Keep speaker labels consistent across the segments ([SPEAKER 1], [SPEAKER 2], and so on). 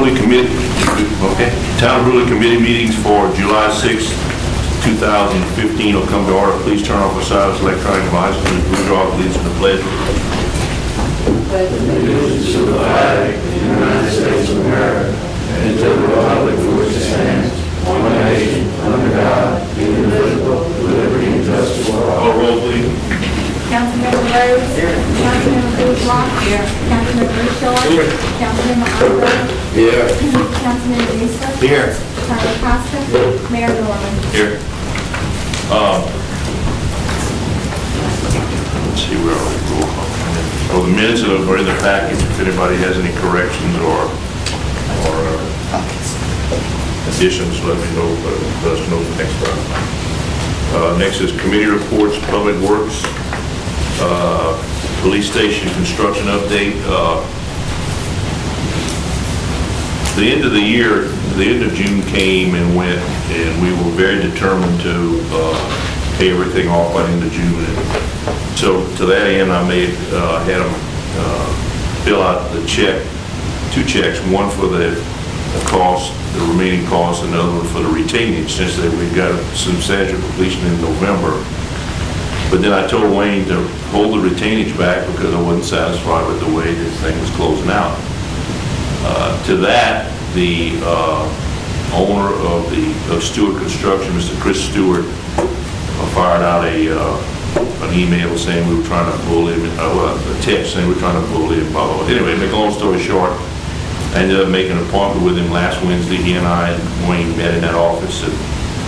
[SPEAKER 1] Ruley Committee, okay. Town Ruley Committee meetings for July 6th, 2015 will come to order. Please turn off the silence electronic devices and withdraw the leads in the pledge.
[SPEAKER 2] Allegiance to the flag of the United States of America and to the republic for which it stands, one nation, under God, indivisible, with liberty and justice for all.
[SPEAKER 1] Roll, please.
[SPEAKER 3] Councilmember Rhodes. Here. Councilmember Bourgeois. Here. Councilmember Broussard. Here. Councilmember Osborne.
[SPEAKER 2] Here.
[SPEAKER 3] Councilmember Easter.
[SPEAKER 1] Here.
[SPEAKER 3] Tyler Costa. Mayor Norman.
[SPEAKER 1] Here. Let's see where are we? Roll call. Well, the minutes are in the package. If anybody has any corrections or additions, let me know. Let us know next time. Next is committee reports, Public Works, police station construction update. The end of the year, the end of June came and went, and we were very determined to pay everything off by the end of June. And so to that end, I had them fill out the check, 2 checks, one for the cost, the remaining cost, and the other one for the retainage, since that we've got a substantial completion in November. But then I told Wayne to hold the retainage back because I wasn't satisfied with the way this thing was closing out. To that, the owner of Stewart Construction, Mr. Chris Stewart, fired out an email saying we were trying to bull him, a text saying we were trying to bull him, blah, blah, blah. Anyway, make a long story short, I ended up making an appointment with him last Wednesday. He and I and Wayne met in that office, and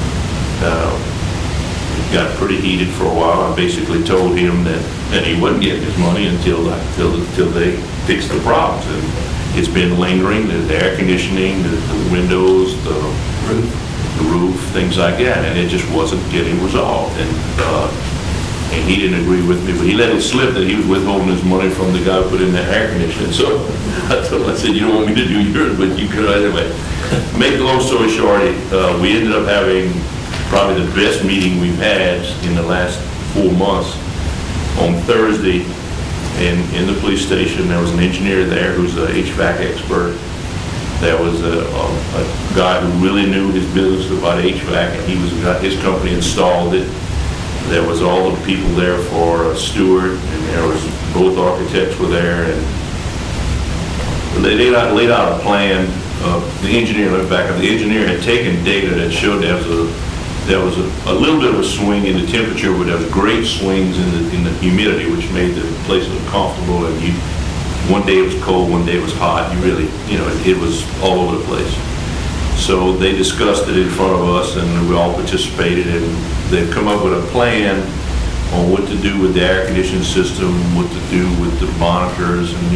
[SPEAKER 1] it got pretty heated for a while. I basically told him that he wasn't getting his money until they fixed the problems. And it's been lingering, the air conditioning, the windows, the roof, things like that, and it just wasn't getting resolved. And he didn't agree with me, but he let it slip that he was withholding his money from the guy who put in the air conditioning. So I told him, I said, you don't want me to do yours, but you could anyway. Make a long story short, we ended up having probably the best meeting we've had in the last 4 months. On Thursday, in the police station, there was an engineer there who's an HVAC expert. There was a guy who really knew his business about HVAC, and his company installed it. There was all the people there for Stewart, and there was both architects were there, and they laid out a plan. The engineer had taken data that showed there was a little bit of a swing in the temperature, but there was great swings in the humidity, which made the place uncomfortable. And one day it was cold, one day it was hot. You really, it was all over the place. So they discussed it in front of us, and we all participated, and they've come up with a plan on what to do with the air conditioning system, what to do with the monitors, and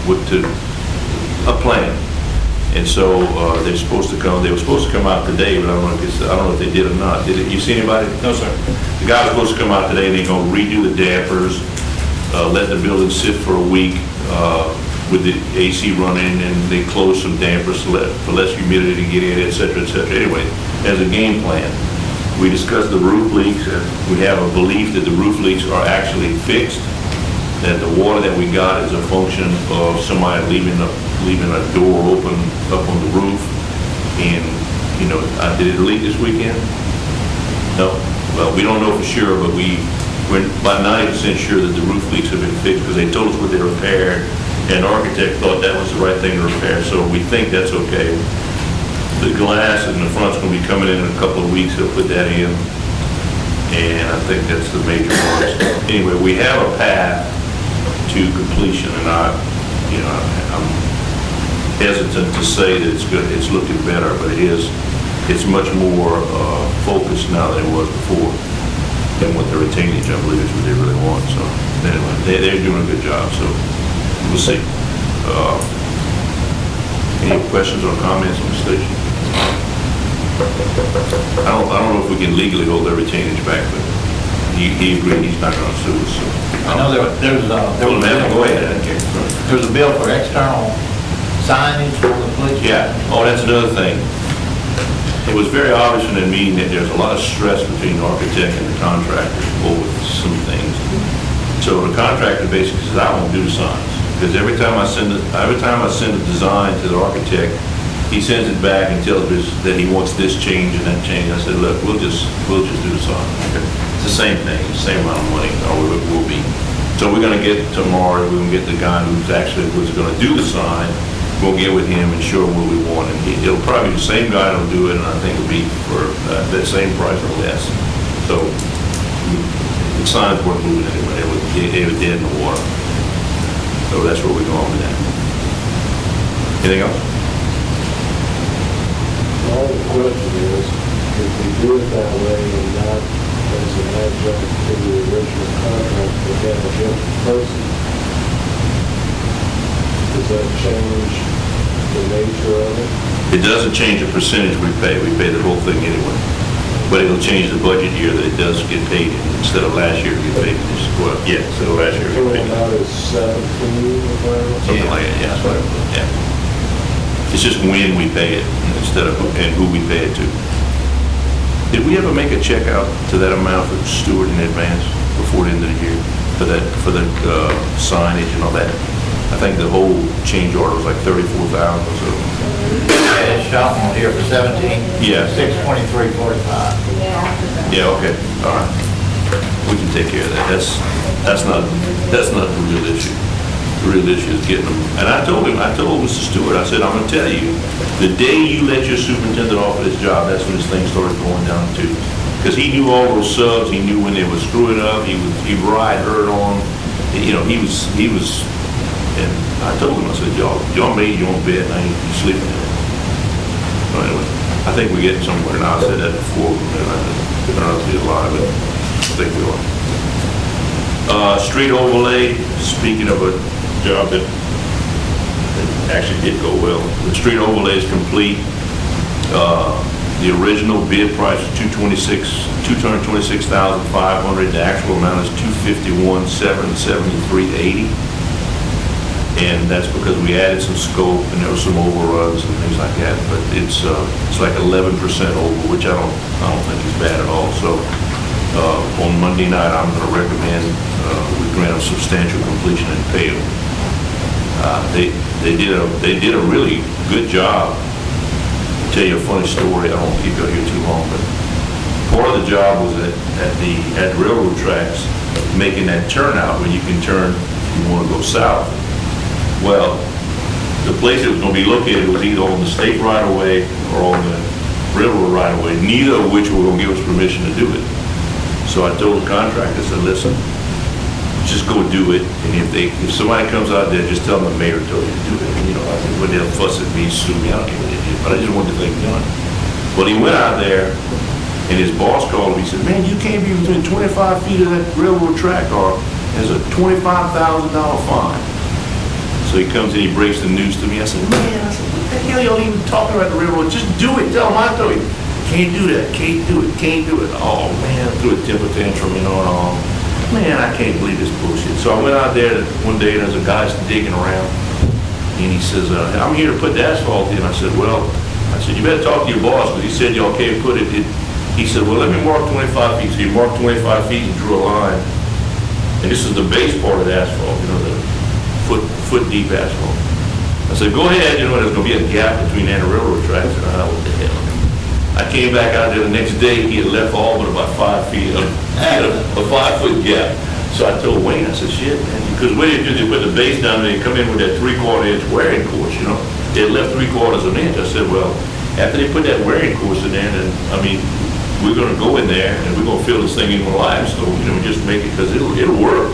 [SPEAKER 1] a plan. And so they were supposed to come out today, but I don't know if they did or not. You see anybody? No, sir. The guy was supposed to come out today, and they're going to redo the dampers, let the building sit for a week with the AC running, and they close some dampers for less humidity to get in, et cetera, et cetera. Anyway, as a game plan, we discussed the roof leaks, and we have a belief that the roof leaks are actually fixed, that the water that we got is a function of somebody leaving a door open up on the roof. And, did it leak this weekend? No? Well, we don't know for sure, but we're about 90% sure that the roof leaks have been fixed because they told us what they repaired, and the architect thought that was the right thing to repair, so we think that's okay. The glass in the front's going to be coming in a couple of weeks. He'll put that in, and I think that's the major part. Anyway, we have a path to completion, and I'm hesitant to say that it's good. It's looking better, but it is. It's much more focused now than it was before, and with the retainage, I believe, is what they really want. So anyway, they're doing a good job. So we'll see. Any questions or comments on the station? I don't know if we can legally hold their retainage back, but he agreed he's not going to sue us. So.
[SPEAKER 4] I know there was
[SPEAKER 1] Go ahead.
[SPEAKER 4] There was a bill for external signage for the police.
[SPEAKER 1] Yeah. Oh, that's another thing. It was very obvious in that meeting that there's a lot of stress between the architect and the contractor over some things. So the contractor basically says, I won't do the signs. Because every time I send a design to the architect, he sends it back and tells us that he wants this change and that change. I said, look, we'll just do the sign. It's the same thing, same amount of money, or it will be. So we're gonna get tomorrow, we're gonna get the guy who's gonna do the sign. We'll get with him and show him what we want, and it'll probably be the same guy that'll do it, and I think it'll be for that same price or less. So the signs weren't moving anyway, they were dead in the water. So that's where we're going with that. Anything else?
[SPEAKER 2] My only question is, if we do it that way and not as an adjunct to the original contract, we have a different person, does that change the nature of it?
[SPEAKER 1] It doesn't change the percentage we pay the whole thing anyway. But it'll change the budget year that it does get paid in. Instead of last year, you get paid this, well, yeah, instead of last year, you get paid.
[SPEAKER 2] Total amount is 17 or whatever?
[SPEAKER 1] Something like that, yeah, that's what it was, yeah. It's just when we pay it instead of, and who we pay it to. Did we ever make a check out to that amount for Stewart in advance before the end of the year? For the signage and all that? I think the whole change order was like 34,000 or so.
[SPEAKER 4] Yeah, it's shot on here for 17.
[SPEAKER 1] Yeah.
[SPEAKER 4] 623.45.
[SPEAKER 1] Yeah, okay, all right. We can take care of that. That's not the real issue. The real issue is getting them. And I told Mr. Stewart, I said, I'm gonna tell you, the day you let your superintendent off of this job, that's when this thing started going down too. Because he knew all those subs, he knew when they were screwing up, he'd ride herd on, you know, he was, and I told him, I said, y'all made your own bed, and I ain't sleeping in it. So anyway, I think we're getting somewhere, and I said that before, and I don't know if it's a lot of it. I think we are. Street overlay, speaking of a job that actually did go well, the street overlay is complete. The original bid price was $226,500. The actual amount is $251,773.80. And that's because we added some scope and there was some overruns and things like that. But it's like 11% over, which I don't think is bad at all. So on Monday night, I'm going to recommend we grant a substantial completion and pay them. They did a really good job. I'll tell you a funny story. I won't keep you here too long, but part of the job was at railroad tracks, making that turnout where you can turn if you want to go south. Well, the place it was going to be located was either on the state right-of-way or on the railroad right-of-way, neither of which were going to give us permission to do it. So I told the contractor, I said, listen, just go do it, and if somebody comes out there, just tell them the mayor told you to do it. And, you know, I said, when they'll fuss at me, sue me, I don't care what they did, but I just wanted the thing done. Well, he went out there, and his boss called him, he said, man, you can't be within 25 feet of that railroad track, or there's a $25,000 fine. So he comes in, he breaks the news to me. I said, man, what the hell y'all even talking about the railroad? Just do it. Tell him I told you. Can't do that. Can't do it. Can't do it. Oh, man, threw a temper tantrum, you know, and all. Man, I can't believe this bullshit. So I went out there one day, and there's a guy digging around. And he says, I'm here to put the asphalt in. I said, you better talk to your boss, because he said y'all can't put it. He said, well, let me mark 25 feet. So he marked 25 feet and drew a line. And this is the base part of the asphalt, you know, the foot deep asphalt. I said, go ahead, you know, there's going to be a gap between that and railroad tracks. And I thought, what the hell? I came back out there the next day, he had left all but about 5 feet, a 5-foot gap. So I told Wayne, I said, shit, man, because what they do, they put the base down there and come in with that 3/4 inch wearing course, you know. They had left 3/4 of an inch. I said, well, after they put that wearing course in there, then, I mean, we're going to go in there and we're going to fill this thing in with limestone, you know, just make it, because it'll work.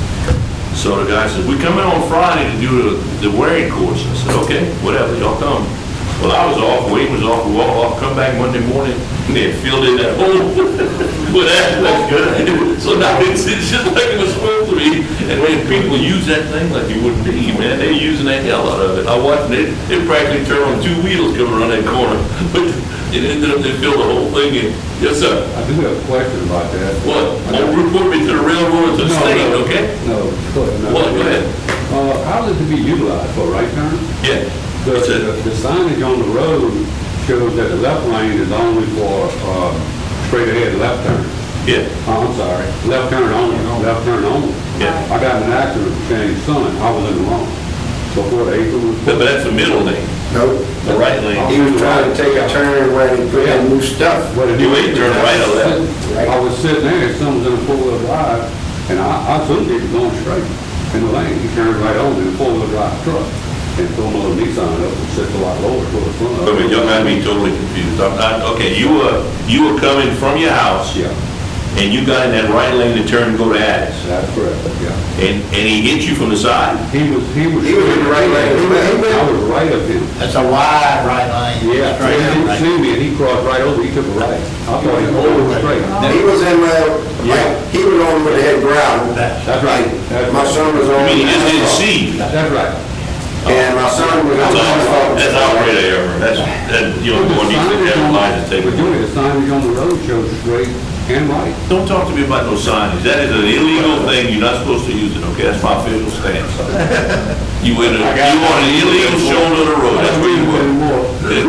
[SPEAKER 1] So the guy says, we come in on Friday to do the wearing course. I said, okay, whatever, y'all come. Well, I was off, Wayne was off, we were all off, come back Monday morning, and they had filled in that hole. Well, that's good. So now it's just like it was supposed to be. And when people use that thing like you wouldn't be, man, they're using that hell out of it. I watched it, it practically turned on 2 wheels coming around that corner. But it ended up, they filled the whole thing in. Yes, sir.
[SPEAKER 5] I do have a question about that.
[SPEAKER 1] What? Don't report me to the railroad, to the state, okay?
[SPEAKER 5] No.
[SPEAKER 1] What? Go ahead.
[SPEAKER 5] How is it to be utilized for, right turn?
[SPEAKER 1] Yeah.
[SPEAKER 5] The signage on the road shows that the left lane is only for straight ahead left turn.
[SPEAKER 1] Yeah.
[SPEAKER 5] I'm sorry, left turn only, left turn only.
[SPEAKER 1] Yeah.
[SPEAKER 5] I got in an accident with Shane's son, I was in the wrong. before the apron was
[SPEAKER 1] But
[SPEAKER 5] put.
[SPEAKER 1] that's the middle lane,
[SPEAKER 2] No,
[SPEAKER 1] the right lane.
[SPEAKER 2] he was trying to take a turn where he put in new stuff.
[SPEAKER 5] What it
[SPEAKER 1] You
[SPEAKER 5] did
[SPEAKER 1] ain't
[SPEAKER 5] is
[SPEAKER 1] turn right or left.
[SPEAKER 5] I was sitting there, someone was in a four-wheel drive, and I assumed he was going straight in the lane. He turned right over in a four-wheel drive truck and threw my little Nissan up and set a lot lower for the front.
[SPEAKER 1] But y'all got me totally confused. I'm not, okay, you were coming from your house,
[SPEAKER 5] Yeah,
[SPEAKER 1] and you got in that right lane to turn and go to Addis,
[SPEAKER 5] that's correct, yeah.
[SPEAKER 1] and he hit you from the side?
[SPEAKER 5] He was.
[SPEAKER 2] He was in the right lane.
[SPEAKER 5] I was right of him.
[SPEAKER 4] That's a wide right lane.
[SPEAKER 5] Yeah,
[SPEAKER 4] Straight
[SPEAKER 5] he didn't
[SPEAKER 4] up.
[SPEAKER 5] see me, and he crossed right over, he took a right. I thought he was over straight.
[SPEAKER 2] He was in, like, he was on where they had gravel.
[SPEAKER 5] That's right. That's
[SPEAKER 2] My
[SPEAKER 5] right.
[SPEAKER 2] son was
[SPEAKER 1] I
[SPEAKER 2] on.
[SPEAKER 1] mean, he just didn't see you.
[SPEAKER 5] That's right.
[SPEAKER 2] And my son was on.
[SPEAKER 1] That's outright error. That, you know, one needs to have lines to take.
[SPEAKER 5] But Junior, the signage on the road shows straight and right.
[SPEAKER 1] Don't talk to me about no signage. That is an illegal thing. You're not supposed to use it, okay? That's my official stance. You were on an illegal shoulder of the road. That's where you were.
[SPEAKER 5] Anymore.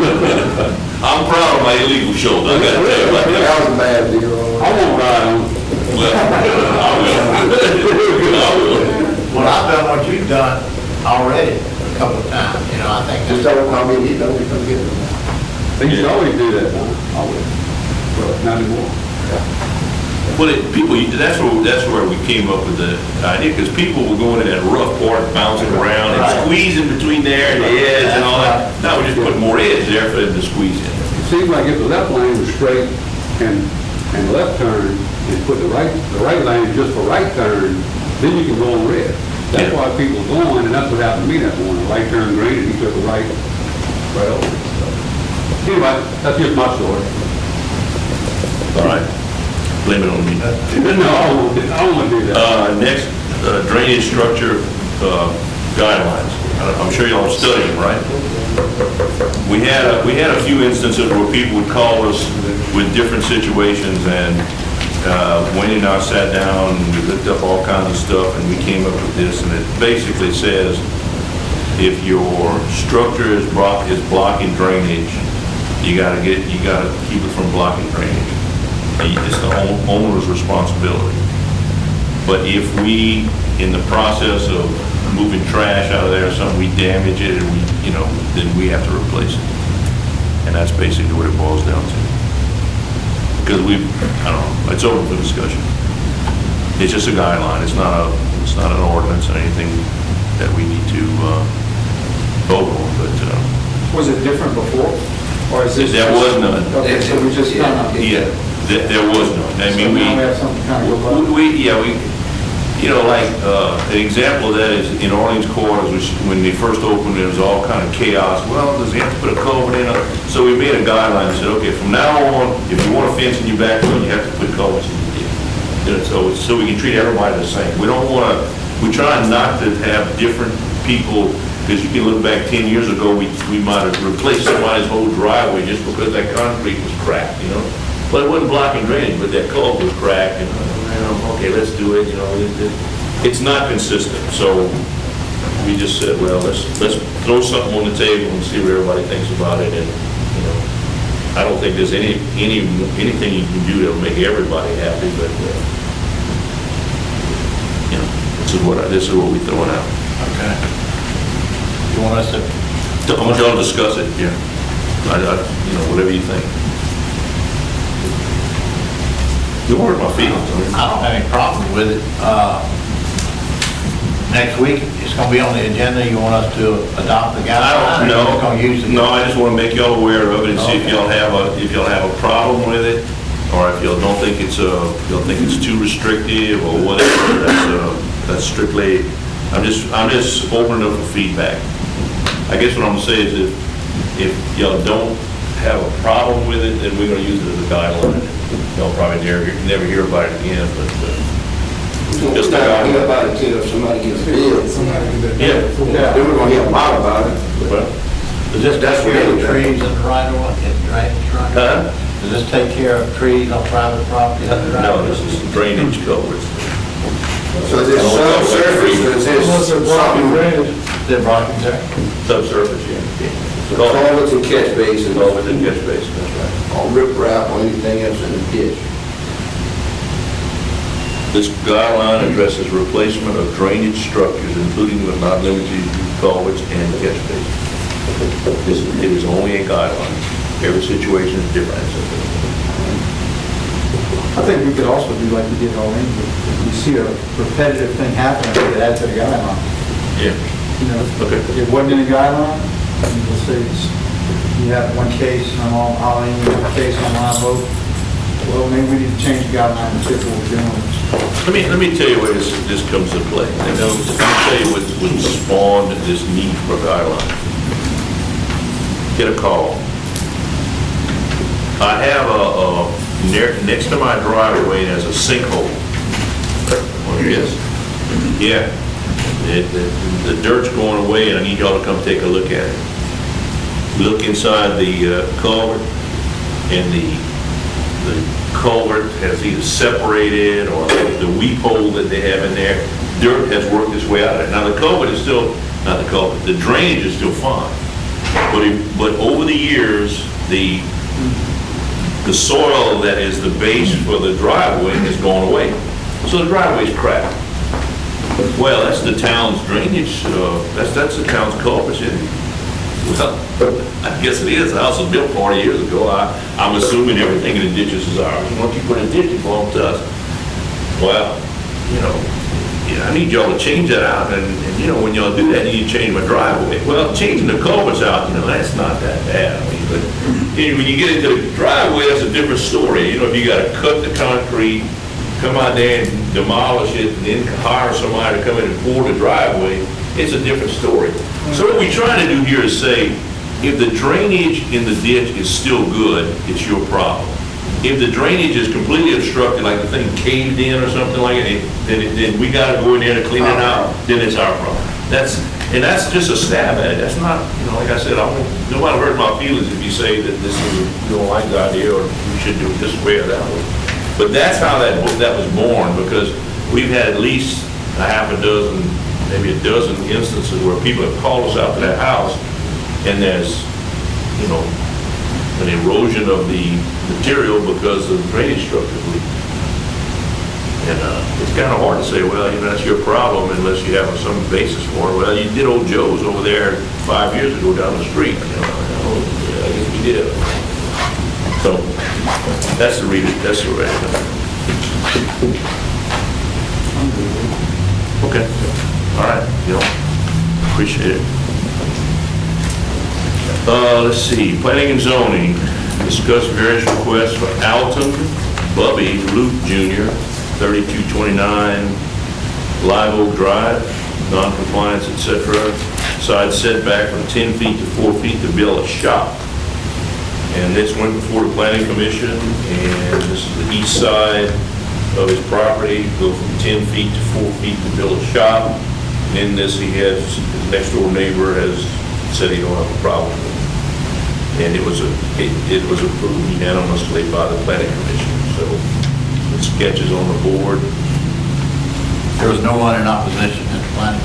[SPEAKER 1] I'm proud of my illegal shoulder. I gotta tell you about that.
[SPEAKER 2] That was a bad deal.
[SPEAKER 5] I won't ride on it.
[SPEAKER 1] Well, I will. I will.
[SPEAKER 4] Well, I've done what you've done already a couple of times, you know, I think
[SPEAKER 2] Just
[SPEAKER 4] that's,
[SPEAKER 2] don't, I mean, he don't even get it.
[SPEAKER 5] They used to always do that, huh? Always. Well, not anymore.
[SPEAKER 1] Well, that's where we came up with the idea, because people were going in that rough part, bouncing around and
[SPEAKER 4] Right.
[SPEAKER 1] squeezing between there and the edge and all that. Now we just put more edge there for them to squeeze in.
[SPEAKER 5] It seems like if the left lane was straight and left turn, and put the right lane just for right turn, then you can go on red. That's
[SPEAKER 1] Yeah.
[SPEAKER 5] why people are going, and that's what happened to me that morning. Right turn green, and he took a right over. So, anyway, that's just my story.
[SPEAKER 1] All right? Blame it on me.
[SPEAKER 5] No, I don't want to do that.
[SPEAKER 1] Next, drainage structure guidelines. I'm sure y'all are studying, right? We had a few instances where people would call us with different situations, and Wayne and I sat down, and we looked up all kinds of stuff, and we came up with this, and it basically says, if your structure is blocking drainage, you gotta keep it from blocking drainage. It's the owner's responsibility. But if we, in the process of moving trash out of there or something, we damage it, and then we have to replace it. And that's basically what it boils down to. Because I don't know, it's open for discussion. It's just a guideline, it's not an ordinance or anything that we need to vote on, but,
[SPEAKER 6] Was it different before? Or is this?
[SPEAKER 1] there was none.
[SPEAKER 6] Okay, so we just kind of.
[SPEAKER 1] Yeah, there was none. I mean,
[SPEAKER 6] So now we have something kind of go
[SPEAKER 1] like, an example of that is in Orleans Quarters, which, when they first opened, there was all kind of chaos. Well, does he have to put a culvert in? So we made a guideline and said, okay, from now on, if you want a fence in your backyard, you have to put culverts in your ditch. So we can treat everybody the same. We try not to have different people, because you can look back 10 years ago, we might have replaced somebody's whole driveway just because that concrete was cracked, But it wasn't blocking drainage, but that culvert was cracked, and, okay, let's do it, it's not consistent. So we just said, well, let's throw something on the table and see what everybody thinks about it, and, I don't think there's anything you can do that'll make everybody happy, but, this is what we're throwing out.
[SPEAKER 4] okay. You want us to,
[SPEAKER 1] I want y'all to discuss it, yeah. Whatever you think. Don't hurt my feelings.
[SPEAKER 4] I don't have any problem with it. Next week, it's gonna be on the agenda, you want us to adopt the guidelines?
[SPEAKER 1] I don't know.
[SPEAKER 4] We're gonna use the.
[SPEAKER 1] No, I just want to make y'all aware of it and see if y'all have a problem with it, or if y'all don't think y'all think it's too restrictive or whatever. That's strictly, I'm just opening up for feedback. I guess what I'm gonna say is if y'all don't have a problem with it, then we're gonna use it as a guideline. Y'all probably never hear about it again, but, just a
[SPEAKER 2] We're not gonna hear
[SPEAKER 1] guideline.
[SPEAKER 2] about it till somebody gets billed.
[SPEAKER 1] Yeah.
[SPEAKER 2] Then we're gonna hear a lot about it.
[SPEAKER 1] Well,
[SPEAKER 4] Does this
[SPEAKER 2] That's
[SPEAKER 4] take care of
[SPEAKER 2] what it is.
[SPEAKER 4] trees in the right of way, in drainage right?
[SPEAKER 1] Huh?
[SPEAKER 4] Does this take care of trees on private property? in the right
[SPEAKER 1] No,
[SPEAKER 4] of way?
[SPEAKER 1] this is drainage culverts.
[SPEAKER 2] So is this subsurface or is this something,
[SPEAKER 4] Is it blocking there?
[SPEAKER 1] Subsurface, yeah.
[SPEAKER 2] culverts and catch basins,
[SPEAKER 1] Culverts and catch basin, that's right.
[SPEAKER 2] or riprap or anything else in the ditch?
[SPEAKER 1] This guideline addresses replacement of drainage structures, including but not limited to culverts and catch basins. It is only a guideline. Every situation is different.
[SPEAKER 6] I think we could also do like we did all in, if you see a repetitive thing happening, we could add to the guideline.
[SPEAKER 1] Yeah.
[SPEAKER 6] You know,
[SPEAKER 1] Okay.
[SPEAKER 6] it wasn't in the guideline, and we'll say you have one case, and I'm on Holly, you have a case on Live Oak. Well, maybe we need to change the guideline and fit what we're doing.
[SPEAKER 1] Let me tell you where this comes to play. Let me tell you what spawned this need for a guideline. Get a call. I have next to my driveway, there's a sinkhole. Yes. Yeah. The dirt's going away, and I need y'all to come take a look at it. Look inside the culvert, and the culvert has either separated, or the weep hole that they have in there, dirt has worked its way out of it. Now, the culvert is still, not the culvert, the drainage is still fine. But over the years, the soil that is the base for the driveway has gone away. So the driveway's cracked. Well, that's the town's drainage, that's the town's culvert. Well, I guess it is. The house was built 40 years ago. I'm assuming everything in the ditches is ours. Once you put a ditch, it belongs to us. Well, I need y'all to change that out. And when y'all do that, you need to change my driveway. Well, changing the culverts out, that's not that bad. I mean, but when you get into the driveway, that's a different story. If you got to cut the concrete, come out there and demolish it, and then hire somebody to come in and pour the driveway, it's a different story. So what we're trying to do here is say, if the drainage in the ditch is still good, it's your problem. If the drainage is completely obstructed, like the thing caved in or something like that, then we got to go in there to clean it out, then it's our problem. That's just a stab at it. That's not, like I said, nobody hurt my feelings if you say that this is you don't like the idea, or we should do it this way or that way. But that's how that was born, because we've had at least a half a dozen, maybe a dozen instances where people have called us out to their house, and there's, an erosion of the material because the drainage structure is leaking. And it's kind of hard to say, well, that's your problem unless you have some basis for it. Well, you did old Joe's over there 5 years ago down the street. I guess we did. So that's the reason. That's the reason. Okay. All right. Appreciate it. Let's see. Planning and zoning. Discuss various requests for Alton Bubby Luke Jr., 3229 Live Oak Drive, non-compliance, etc. Side setback from 10 feet to 4 feet to build a shop. And this went before the planning commission, and this is the east side of his property, go from 10 feet to 4 feet to build a shop. And in this, his next door neighbor has said he don't have a problem with it. And it was approved unanimously by the planning commission. So the sketch is on the board.
[SPEAKER 4] There was no one in opposition at the planning.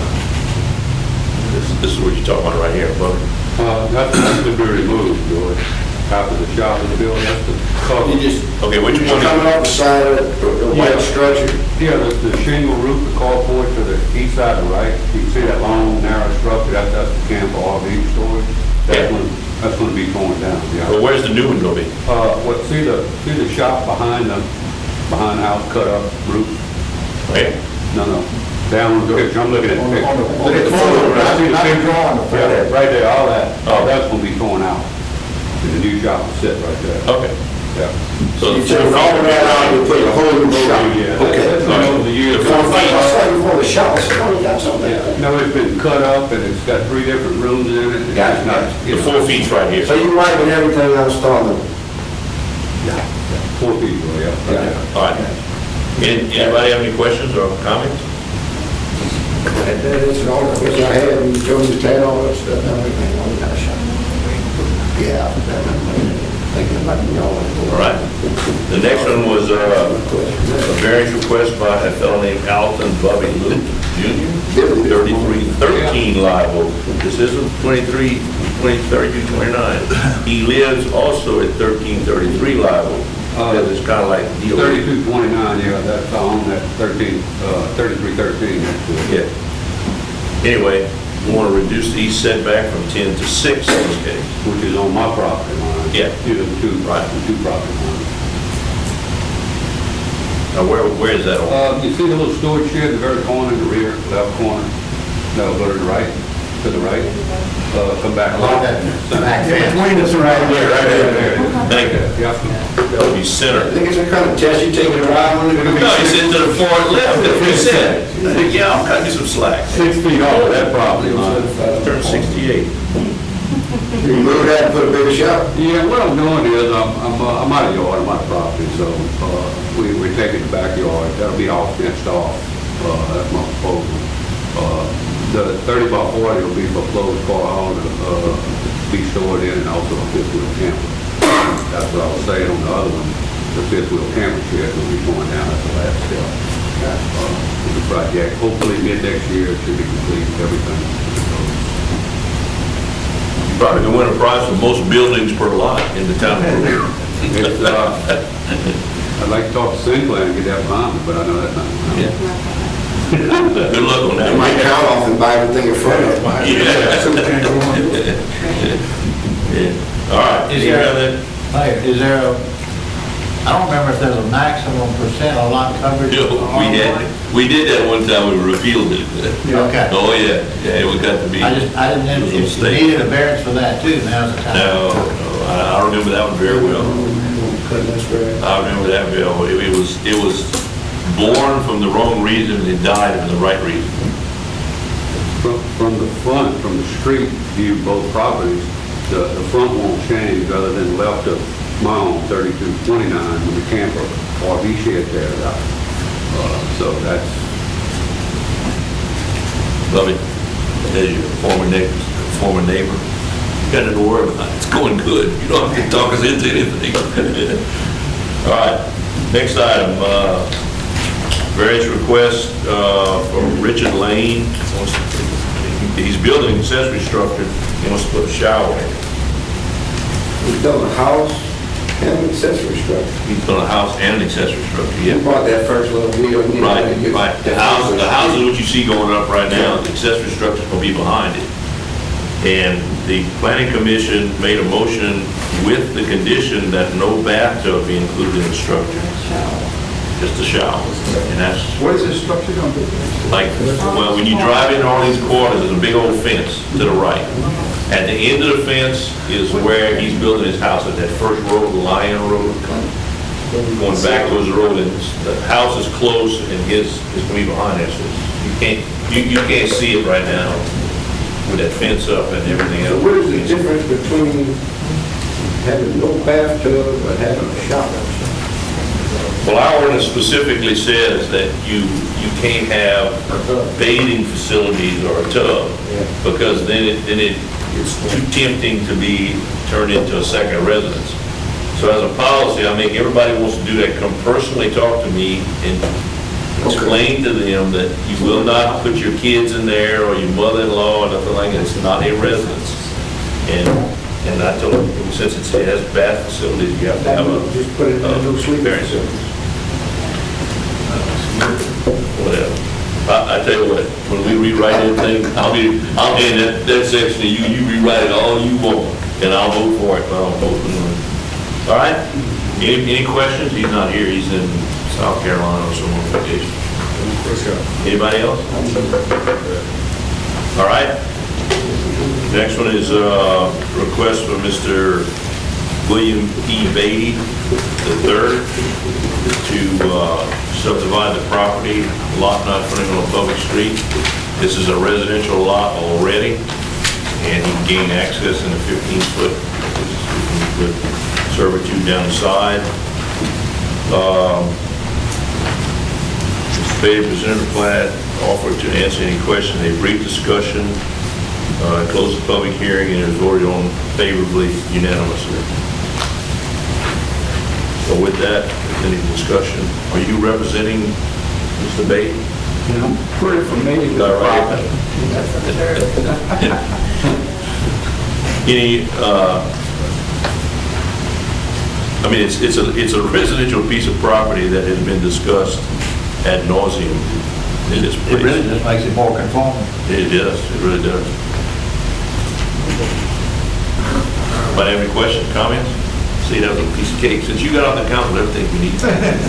[SPEAKER 1] This is what you're talking about right here, Bubby.
[SPEAKER 5] That's to be removed, George. After the shop is built, that's the cover.
[SPEAKER 1] Okay, which one?
[SPEAKER 2] Coming off the side of the white structure.
[SPEAKER 5] Yeah, the shingle roof, the carport to the east side, right? You can see that long, narrow structure, that's the camp for RV storage. That's going to be torn down, yeah.
[SPEAKER 1] Well, where's the new one going to be?
[SPEAKER 5] See the shop behind the house cut up roof?
[SPEAKER 1] Right.
[SPEAKER 5] No. Down on the picture, I'm looking at the picture.
[SPEAKER 2] Look at the photo, right?
[SPEAKER 5] See the
[SPEAKER 2] Not
[SPEAKER 5] picture?
[SPEAKER 2] drawing the photo.
[SPEAKER 5] Yeah, right there, all that's going to be torn out. The new shop will sit right there.
[SPEAKER 1] Okay.
[SPEAKER 5] Yeah.
[SPEAKER 1] So
[SPEAKER 2] You took all that out and put a whole new shop.
[SPEAKER 5] Yeah.
[SPEAKER 2] Okay.
[SPEAKER 5] That's over the years.
[SPEAKER 1] The 4 feet.
[SPEAKER 2] I saw you before the shop, so you got something.
[SPEAKER 5] No, it's been cut up and it's got 3 different rooms in it. It's
[SPEAKER 2] Gotcha.
[SPEAKER 5] not,
[SPEAKER 1] The 4 feet's right here.
[SPEAKER 2] So you wiping everything out starting?
[SPEAKER 5] Yeah, 4 feet, yeah.
[SPEAKER 1] All right. Anybody have any questions or comments?
[SPEAKER 2] That's all the questions I had, and you told me to take all that stuff, and everything, all that shop. Yeah, thinking about y'all.
[SPEAKER 1] All right. The next one was a variance request by a fellow named Alton Bubby Luke Jr., 3313 Live Oak. This isn't 3229. He lives also at 1333 Live Oak. Because it's kind of like DOT.
[SPEAKER 5] 3229, yeah, that's on that 3313.
[SPEAKER 1] Yeah. Anyway, we want to reduce the east setback from 10 to 6 in this case.
[SPEAKER 5] Which is on my property line.
[SPEAKER 1] Yeah.
[SPEAKER 5] The two property lines.
[SPEAKER 1] Now, where is that on?
[SPEAKER 5] You see the little storage shed in the very corner, in the rear, left corner? No, go to the right, come back.
[SPEAKER 4] Like that back fence.
[SPEAKER 6] Between us right here.
[SPEAKER 5] There.
[SPEAKER 1] Thank you.
[SPEAKER 5] Yeah.
[SPEAKER 1] That would be center.
[SPEAKER 2] I think it's a kind of test you taking a ride on it.
[SPEAKER 1] No, he said to the far left, that's what he said. I think, yeah, I'll cut you some slack.
[SPEAKER 5] 6 feet off of that property line.
[SPEAKER 1] Turn 68.
[SPEAKER 2] You move that and put a bigger shop.
[SPEAKER 5] Yeah, what I'm doing is, I'm out of yard, I'm out of property, so, we're taking the backyard, that'll be all fenced off, that's my proposal. The 30 by 40 will be for closed car hauling, be stored in, and also a fifth wheel camper. That's what I was saying on the other one, the fifth wheel camper shed will be going down at the last step. Of the project, hopefully mid next year, it should be complete, everything.
[SPEAKER 1] Probably can win a prize for most buildings per lot in the town of Peru.
[SPEAKER 5] It's, I'd like to talk to Sinclair and get that behind me, but I know that's not.
[SPEAKER 1] Yeah. Good luck on that.
[SPEAKER 2] You might count off and buy everything in front of it.
[SPEAKER 1] Yeah. All right.
[SPEAKER 4] Is
[SPEAKER 1] You
[SPEAKER 4] there-
[SPEAKER 1] got that?
[SPEAKER 4] Mayor, is there I don't remember if there's a maximum percent of lot coverage.
[SPEAKER 1] We did that one time, we repealed it.
[SPEAKER 4] Okay.
[SPEAKER 1] Oh, yeah, yeah, it would got to be.
[SPEAKER 4] I didn't know if you
[SPEAKER 1] Mistake.
[SPEAKER 4] needed a variance for that too, now's the time.
[SPEAKER 1] No, I remember that one very well. I remember that well. It was born from the wrong reason, and it died for the right reason.
[SPEAKER 5] From the front, from the street view, both properties, the front won't change other than left of my own 3229 when the camper RV shed there is out. So that's,
[SPEAKER 1] Love it. As your former neighbor. You got to worry about it. It's going good. You don't have to talk us into anything. All right, next item, various requests from Richard Lane. He's building an accessory structure. He wants to put a shower in it.
[SPEAKER 2] We built a house and an accessory structure.
[SPEAKER 1] He's building a house and an accessory structure,
[SPEAKER 2] You
[SPEAKER 1] yeah.
[SPEAKER 2] bought that first little deal. and you
[SPEAKER 1] Right,
[SPEAKER 2] had to get
[SPEAKER 1] right. The house is what you see going up right now. The accessory structure's gonna be behind it. And the planning commission made a motion with the condition that no bathtub be included in the structure. Just a shower. And that's
[SPEAKER 6] What is this structure going to be?
[SPEAKER 1] like, well, when you drive in all these quarters, there's a big old fence to the right. At the end of the fence is where he's building his house, at that first road, Lion Road. Going back towards the road, and the house is close, and his is gonna be behind it, so you can't see it right now with that fence up and everything
[SPEAKER 2] So
[SPEAKER 1] else.
[SPEAKER 2] what is the difference between having no bathtub but having a shower?
[SPEAKER 1] Well, our ordinance specifically says that you can't have bathing facilities or a tub, because then it's too tempting to be turned into a second residence. So as a policy, I mean, everybody wants to do that, come personally talk to me and explain to them that you will not put your kids in there or your mother-in-law or nothing like that. It's not a residence. And I told them, since it has bath facilities, you have to have a
[SPEAKER 2] Just put it in a no sleeping
[SPEAKER 1] variance.
[SPEAKER 2] facility.
[SPEAKER 1] Whatever. I tell you what, when we rewrite anything, I'll hand that section to you, you rewrite it all you want, and I'll vote for it, but I'll vote for it. All right? Any questions? He's not here, he's in South Carolina or somewhere on vacation. Anybody else? All right? Next one is a request from Mr. William E. Beatty III to subdivide the property, lot not fronting on a public street. This is a residential lot already, and he can gain access in a 15-foot with servitude down the side. Mr. Beatty presented the plat, offered to answer any questions, a brief discussion, closed the public hearing, and it was voted on favorably unanimously. So with that, any discussion? Are you representing Mr. Beatty?
[SPEAKER 6] I'm pretty familiar with
[SPEAKER 1] All
[SPEAKER 6] the
[SPEAKER 1] right.
[SPEAKER 6] property.
[SPEAKER 1] Any, I mean, it's a residential piece of property that has been discussed ad nauseum in this
[SPEAKER 4] It really
[SPEAKER 1] place.
[SPEAKER 4] just makes it more conforming.
[SPEAKER 1] It does, it really does. Anybody have any questions, comments? See, that was a piece of cake. Since you got on the council, everything we need.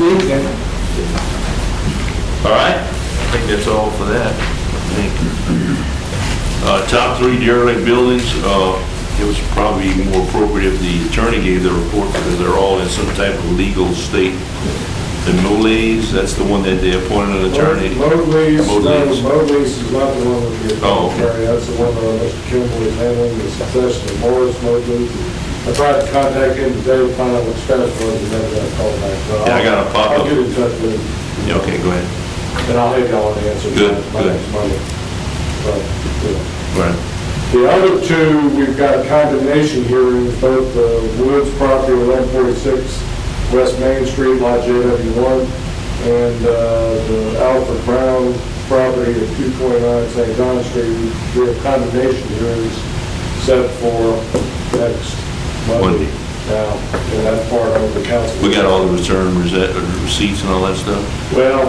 [SPEAKER 1] All right, I think that's all for that. Thank you. Top 3 derelict buildings, it was probably more appropriate if the attorney gave the report because they're all in some type of legal state. The Moleys, that's the one that they appointed an attorney.
[SPEAKER 2] Mobley's, no,
[SPEAKER 1] Mobley's.
[SPEAKER 2] Mobley's is not the one with the
[SPEAKER 1] Oh, okay.
[SPEAKER 2] attorney, that's the one that Mr. Kimball is handling, the succession of Morris Mobley. I tried to contact him today to find out what status was, and never got a call back. So
[SPEAKER 1] Yeah, I got a pop-up.
[SPEAKER 2] I'll get in touch with him,
[SPEAKER 1] Yeah, okay, go ahead.
[SPEAKER 2] and I'll have y'all an answer.
[SPEAKER 1] Good,
[SPEAKER 2] by
[SPEAKER 1] good.
[SPEAKER 2] next Monday. But, yeah.
[SPEAKER 1] Right.
[SPEAKER 2] The other two, we've got condemnation hearings, both the Woods property, 1146 West Main Street, Lot JW1, and the Alfred Brown property at 229 St. John Street. We have condemnation hearings set for next Monday.
[SPEAKER 1] Monday.
[SPEAKER 2] Now, and that's part of the council.
[SPEAKER 1] We got all the return receipts and all that stuff?
[SPEAKER 2] Well,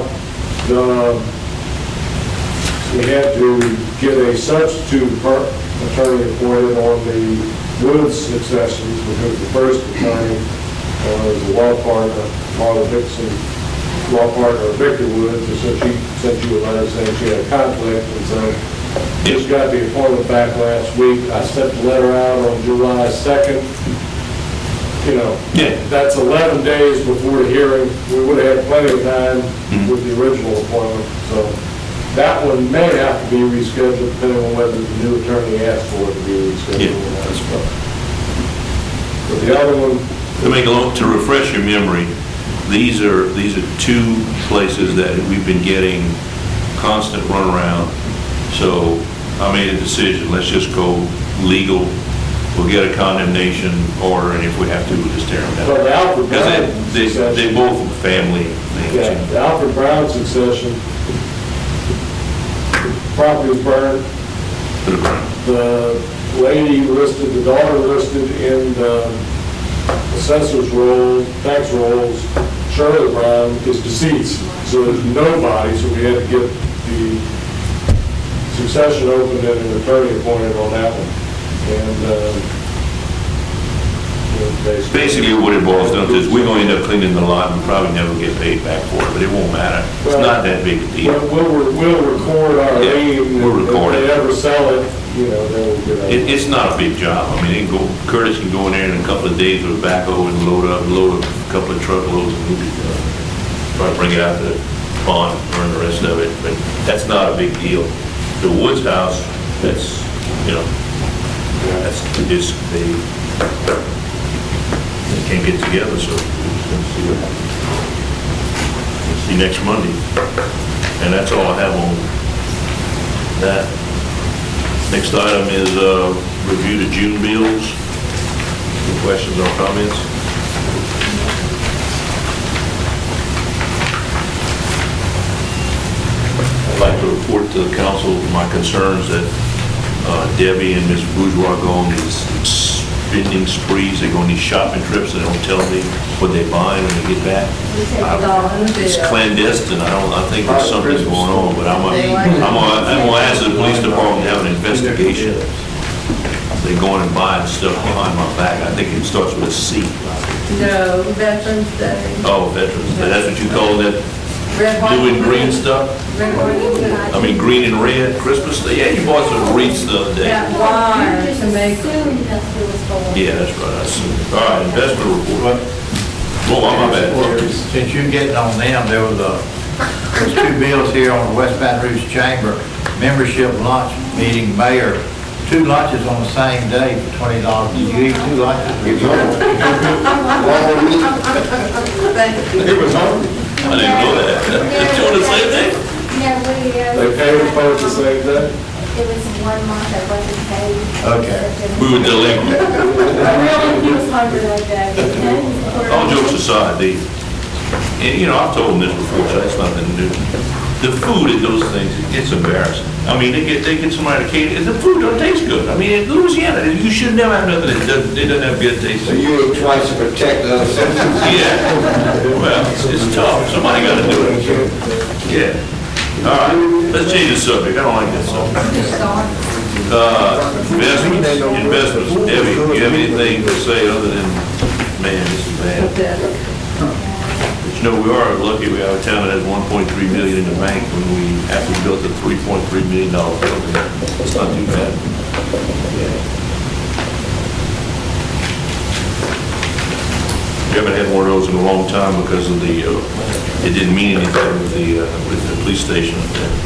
[SPEAKER 2] we had to get a substitute attorney appointed on the Woods successions because the first attorney was a law partner, Marla Dixon, law partner of Victor Woods, and so she sent you a letter saying she had a conflict, and so just got the appointment back last week. I sent the letter out on July 2nd. You know,
[SPEAKER 1] Yeah.
[SPEAKER 2] that's 11 days before the hearing. We would have had plenty of time with the original appointment, so that one may have to be rescheduled depending on whether the new attorney asked for it to be rescheduled.
[SPEAKER 1] Yeah, that's
[SPEAKER 2] But the other one,
[SPEAKER 1] To refresh your memory, these are 2 places that we've been getting constant runaround. So I made a decision, let's just go legal. We'll get a condemnation order, and if we have to, we'll just tear them
[SPEAKER 2] well,
[SPEAKER 1] down.
[SPEAKER 2] the Alfred Brown
[SPEAKER 1] Because they
[SPEAKER 2] succession.
[SPEAKER 1] both are family
[SPEAKER 2] Yeah,
[SPEAKER 1] things.
[SPEAKER 2] the Alfred Brown succession, property was burned.
[SPEAKER 1] To the ground.
[SPEAKER 2] The lady listed, the daughter listed in the assessor's roll, tax rolls, Shirley Brown is deceased, so there's nobody, so we had to get the succession opened and an attorney appointed on that one. And,
[SPEAKER 1] Basically, what it boils down to is we're going to end up cleaning the lot and probably never get paid back for it, but it won't matter. It's not that big a deal.
[SPEAKER 2] We'll record our
[SPEAKER 1] Yeah,
[SPEAKER 2] lien.
[SPEAKER 1] we'll record
[SPEAKER 2] If
[SPEAKER 1] it.
[SPEAKER 2] they ever sell it, you know, then we'll get it.
[SPEAKER 1] It's not a big job. I mean, Curtis can go in there in a couple of days with a backhoe and load a couple of truckloads and move it. Probably bring it out to the pond and burn the rest of it, but that's not a big deal. The Woods house, that's, you know, that's just, they can't get together, so we'll see what happens. We'll see next Monday. And that's all I have on that. Next item is review the June bills. Any questions or comments? I'd like to report to the council my concerns that Debbie and Ms. Bourgeois go on these spending sprees. They go on these shopping trips. They don't tell me what they buy when they get back. It's clandestine. I think there's something going on, but I'm gonna ask the police department to have an investigation. They go in and buy stuff behind my back. I think it starts with a C.
[SPEAKER 7] No, Veterans Day.
[SPEAKER 1] Oh, Veterans Day. That's what you call that,
[SPEAKER 7] Red, white,
[SPEAKER 1] blue and green
[SPEAKER 7] red.
[SPEAKER 1] stuff?
[SPEAKER 7] Red, white, and blue.
[SPEAKER 1] I mean, green and red, Christmas Day. Yeah, you bought some wreaths the other day.
[SPEAKER 7] That wire to make,
[SPEAKER 3] Assumed that's what it was for.
[SPEAKER 1] Yeah, that's right. I assume. All right, investment report. Oh, my bad.
[SPEAKER 4] Since you're getting on them, there's 2 bills here on the West Baton Rouge Chamber membership lunch meeting, mayor. 2 lunches on the same day for $20. Did you eat 2 lunches?
[SPEAKER 7] thank you.
[SPEAKER 2] It was hungry.
[SPEAKER 1] I didn't know that. Did you want to say that?
[SPEAKER 3] No,
[SPEAKER 2] They paid us both the same day.
[SPEAKER 3] it was 1 month that wasn't paid.
[SPEAKER 4] Okay.
[SPEAKER 1] We were delinquent.
[SPEAKER 3] Really, he was hungry that day.
[SPEAKER 1] All jokes aside, and, you know, I've told them this before, so that's nothing new. the food at those things, it's embarrassing. I mean, they get somebody to cater, and the food don't taste good. I mean, in Louisiana, you should never have nothing that doesn't have good taste.
[SPEAKER 8] So you ate twice to protect the other citizens?
[SPEAKER 1] Yeah, well, it's tough, somebody gotta do it. Yeah. All right, let's change the subject, I don't like that subject. Investments, Debbie, do you have anything to say other than, man, this is bad? But you know, we are lucky, we have a town that has 1.3 million in the bank when we actually built a $3.3 million building. It's not too bad. We haven't had one of those in a long time because of the, it didn't mean anything with the police station up there.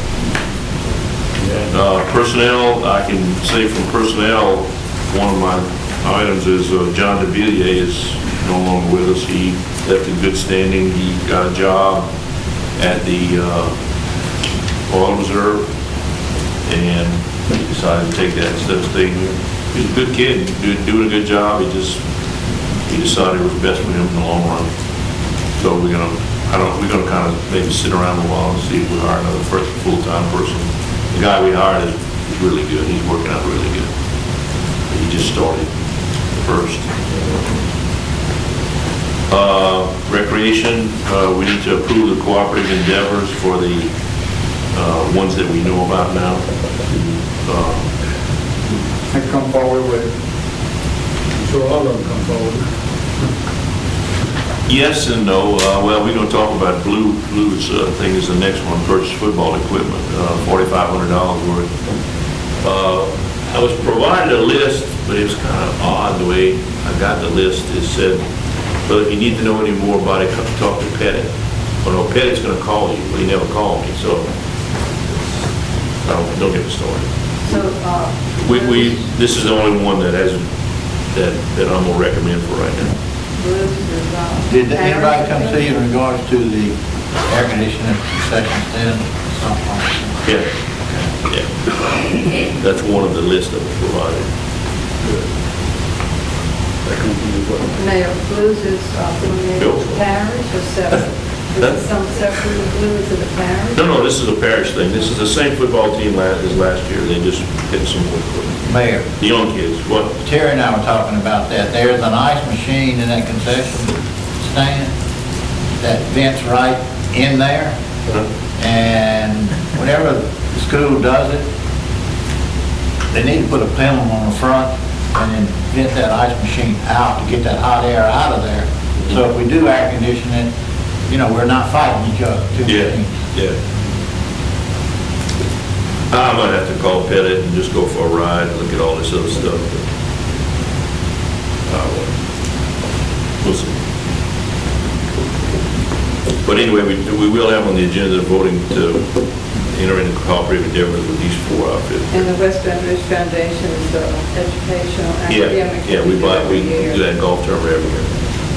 [SPEAKER 1] Personnel, I can say from personnel, one of my items is John DeVilliers is no longer with us. He left in good standing. He got a job at the Oil Reserve, and he decided to take that instead of staying here. He's a good kid, doing a good job. He decided it was best for him in the long run. So we're gonna kind of maybe sit around a while and see if we hire another full-time person. The guy we hired is really good. He's working out really good. He just started first. Recreation, we need to approve the cooperative endeavors for the ones that we know about now.
[SPEAKER 6] I come forward with, so all of them come forward.
[SPEAKER 1] Yes and no. Well, we're going to talk about Blue's thing is the next one, purchase football equipment, $4,500 worth. I was provided a list, but it was kind of odd the way I got the list. It said, well, if you need to know any more about it, come talk to Pettit. Well, no, Pettit's going to call you, but he never called me, so don't get me started.
[SPEAKER 7] So,
[SPEAKER 1] This is the only one that I'm going to recommend for right now.
[SPEAKER 4] Did anybody come see you in regards to the air conditioning concession stand?
[SPEAKER 1] Yeah. That's one of the list that was provided.
[SPEAKER 7] Now, Blues is affiliated with the parish or separate? Is it some separate with Blues in the parish?
[SPEAKER 1] No, this is a parish thing. This is the same football team as last year. They just hit some more equipment.
[SPEAKER 4] Mayor,
[SPEAKER 1] The young kids, what?
[SPEAKER 4] Terry and I were talking about that. There's an ice machine in that concession stand that vents right in there. And whenever the school does it, they need to put a pendulum on the front and then vent that ice machine out to get that hot air out of there. So if we do air condition it, you know, we're not fighting each other. Two machines.
[SPEAKER 1] Yeah. I might have to call Pettit and just go for a ride and look at all this other stuff. We'll see. But anyway, we will have on the agenda voting to enter into cooperative endeavors with these four outfits.
[SPEAKER 7] And the West Baton Rouge Foundation is educational, academic.
[SPEAKER 1] Yeah, we do that golf tournament every year.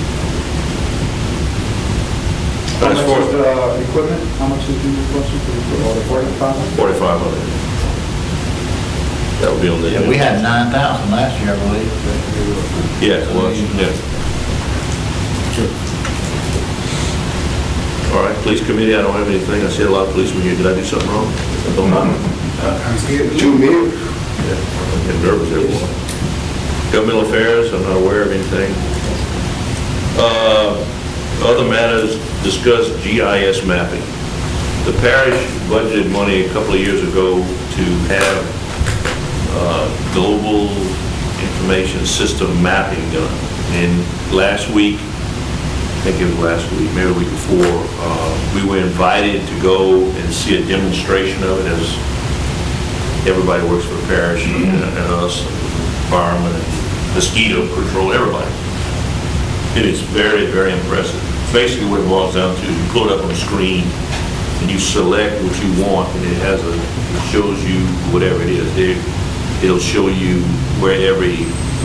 [SPEAKER 6] How
[SPEAKER 1] But as
[SPEAKER 6] much
[SPEAKER 1] far
[SPEAKER 6] is the equipment? How much is the equipment for the 45?
[SPEAKER 1] 4,500. That would be on the.
[SPEAKER 4] Yeah, we had 9,000 last year, I believe.
[SPEAKER 1] Yeah, it was, yeah. All right, police committee, I don't have anything. I see a lot of policemen here. Did I do something wrong? Don't know.
[SPEAKER 8] 2 million?
[SPEAKER 1] Yeah, I'm getting nervous everyone. Governmental affairs, I'm not aware of anything. Other matters, discuss GIS mapping. The parish budgeted money a couple of years ago to have global information system mapping done. And last week, I think it was last week, maybe the week before, we were invited to go and see a demonstration of it as everybody works for the parish and us, firemen, and mosquito control, everybody. It is very, very impressive. Basically what it boils down to, you pull it up on the screen and you select what you want and it shows you whatever it is. It'll show you where every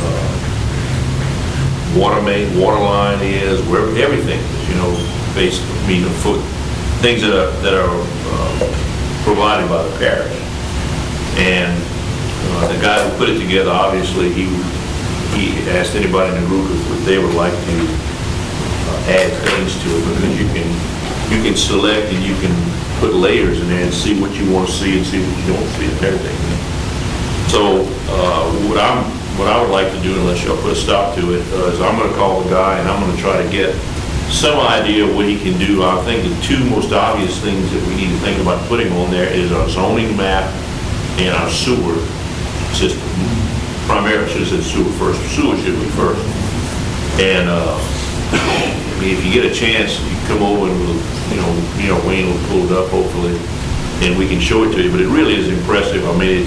[SPEAKER 1] water line is, where everything is, you know, basically, I mean, things that are provided by the parish. And the guy who put it together, obviously, he asked anybody in the group if they would like to add things to it, because you can you can select and you can put layers in there and see what you want to see and see what you don't see and everything. So, what I would like to do, unless y'all put a stop to it, is I'm gonna call the guy and I'm gonna try to get some idea of what he can do. I think the two most obvious things that we need to think about putting on there is our zoning map and our sewer system. Primarily, I should have said sewer first. Sewer should be first. And, I mean, if you get a chance, you come over and we'll, Wayne will pull it up hopefully, and we can show it to you. But it really is impressive. I mean,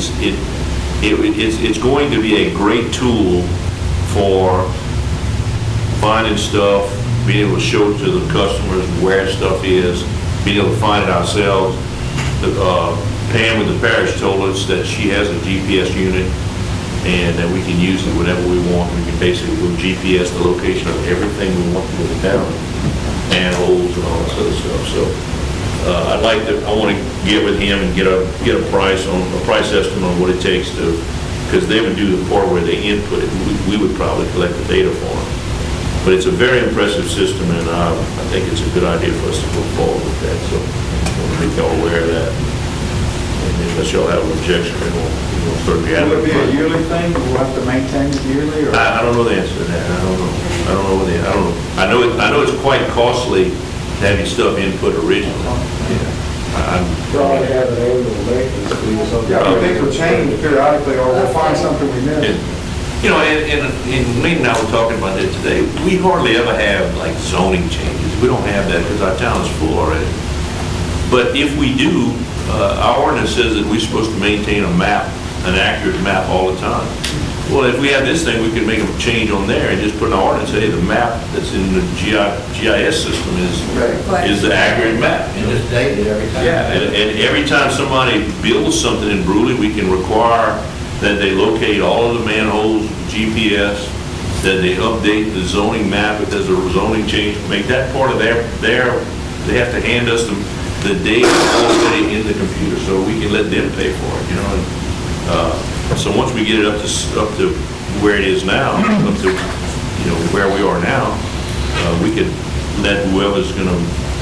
[SPEAKER 1] it's going to be a great tool for finding stuff, being able to show it to the customers where stuff is, being able to find it ourselves. Pam with the parish told us that she has a GPS unit and that we can use it whenever we want. We can basically we'll GPS the location of everything we want to the town, manholes and all that sort of stuff. So I want to get with him and get a price estimate on what it takes to, because they would do the part where they input it. We would probably collect the data for them. But it's a very impressive system, and I think it's a good idea for us to move forward with that. So I want to make y'all aware of that. And unless y'all have an objection, then we'll start gathering.
[SPEAKER 6] Will it be a yearly thing? We'll have to maintain it yearly? Or?
[SPEAKER 1] I don't know the answer to that. I don't know. I know it's quite costly to have your stuff input originally.
[SPEAKER 2] Probably have an annual maintenance fee or something.
[SPEAKER 6] Yeah, things will change periodically, or we'll find something we missed.
[SPEAKER 1] And Wayne and I were talking about that today. We hardly ever have like zoning changes. We don't have that because our town is full already. But if we do, our ordinance says that we're supposed to maintain a map, an accurate map all the time. Well, if we have this thing, we could make a change on there and just put an ordinance, hey, the map that's in the GIS system is the accurate map.
[SPEAKER 4] And it's dated every time.
[SPEAKER 1] Yeah, and every time somebody builds something in Brewley, we can require that they locate all of the manholes, GPS, that they update the zoning map if there's a zoning change, make that part of they have to hand us the data already in the computer so we can let them pay for it, So once we get it up to where it is now, up to, where we are now, we could let whoever's gonna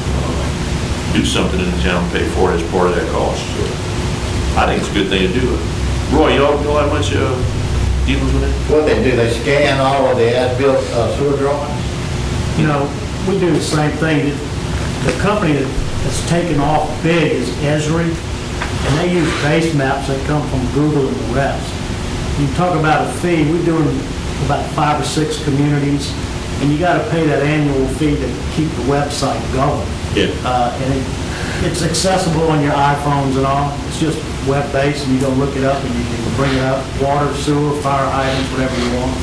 [SPEAKER 1] do something in the town pay for it as part of that cost. So I think it's a good thing to do. Roy, y'all have much dealings with it?
[SPEAKER 4] What they do, they scan all of the as-built sewer drawings?
[SPEAKER 9] We do the same thing. The company that's taken off big is Esri, and they use base maps that come from Google and the rest. You talk about a fee, we're doing about 5 or 6 communities, and you got to pay that annual fee to keep the website going.
[SPEAKER 1] Yeah.
[SPEAKER 9] And it's accessible on your iPhones and all. It's just web-based, and you go look it up, and you can bring it up, water, sewer, fire hydrants, whatever you want.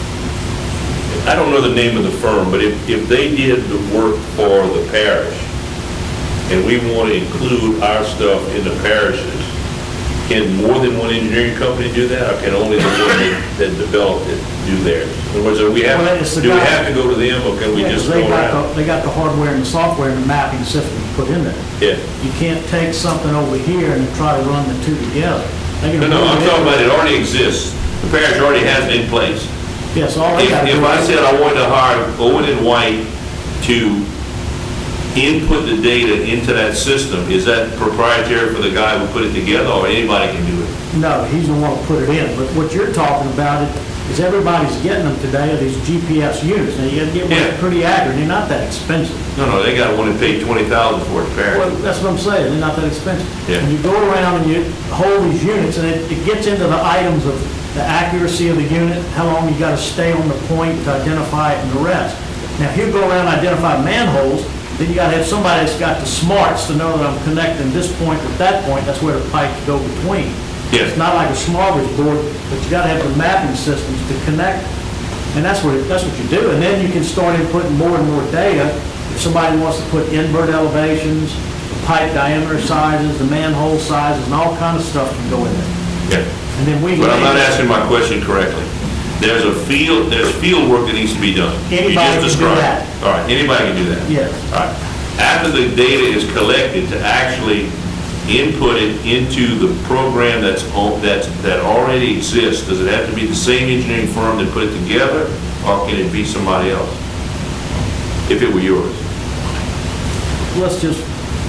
[SPEAKER 1] I don't know the name of the firm, but if they did the work for the parish, and we want to include our stuff in the parishes, can more than one engineering company do that, or can only the one that developed it do theirs? In other words, do we have to go to them, or can we just go around?
[SPEAKER 9] They got the hardware and the software and the mapping system put in there.
[SPEAKER 1] Yeah.
[SPEAKER 9] You can't take something over here and try to run the two together.
[SPEAKER 1] No, I'm talking about it already exists. The parish already has it in place.
[SPEAKER 9] Yes, all they got to do.
[SPEAKER 1] If I said I wanted to hire Owen and White to input the data into that system, is that proprietary for the guy who put it together, or anybody can do it?
[SPEAKER 9] No, he's the one who put it in. But what you're talking about is everybody's getting them today, are these GPS units. Now, you got to get one pretty accurate. They're not that expensive.
[SPEAKER 1] No, they got one that paid $20,000 for it, parish.
[SPEAKER 9] Well, that's what I'm saying. They're not that expensive.
[SPEAKER 1] Yeah.
[SPEAKER 9] And you go around and you hold these units, and it gets into the items of the accuracy of the unit, how long you got to stay on the point to identify it, and the rest. Now, if you go around and identify manholes, then you got to have somebody that's got the smarts to know that I'm connecting this point with that point. That's where the pipes go between.
[SPEAKER 1] Yes.
[SPEAKER 9] It's not like a smorgasbord, but you got to have the mapping systems to connect. And that's what you do. And then you can start inputting more and more data. If somebody wants to put invert elevations, the pipe diameter sizes, the manhole sizes, and all kind of stuff can go in there.
[SPEAKER 1] Yeah.
[SPEAKER 9] And then
[SPEAKER 1] But I'm not asking my question correctly. There's field work that needs to be done.
[SPEAKER 9] Anybody
[SPEAKER 1] You just
[SPEAKER 9] can do
[SPEAKER 1] described.
[SPEAKER 9] that.
[SPEAKER 1] All right, anybody can do that?
[SPEAKER 9] Yes.
[SPEAKER 1] All right. After the data is collected, to actually input it into the program that already exists, does it have to be the same engineering firm that put it together, or can it be somebody else? If it were yours.
[SPEAKER 9] Let's just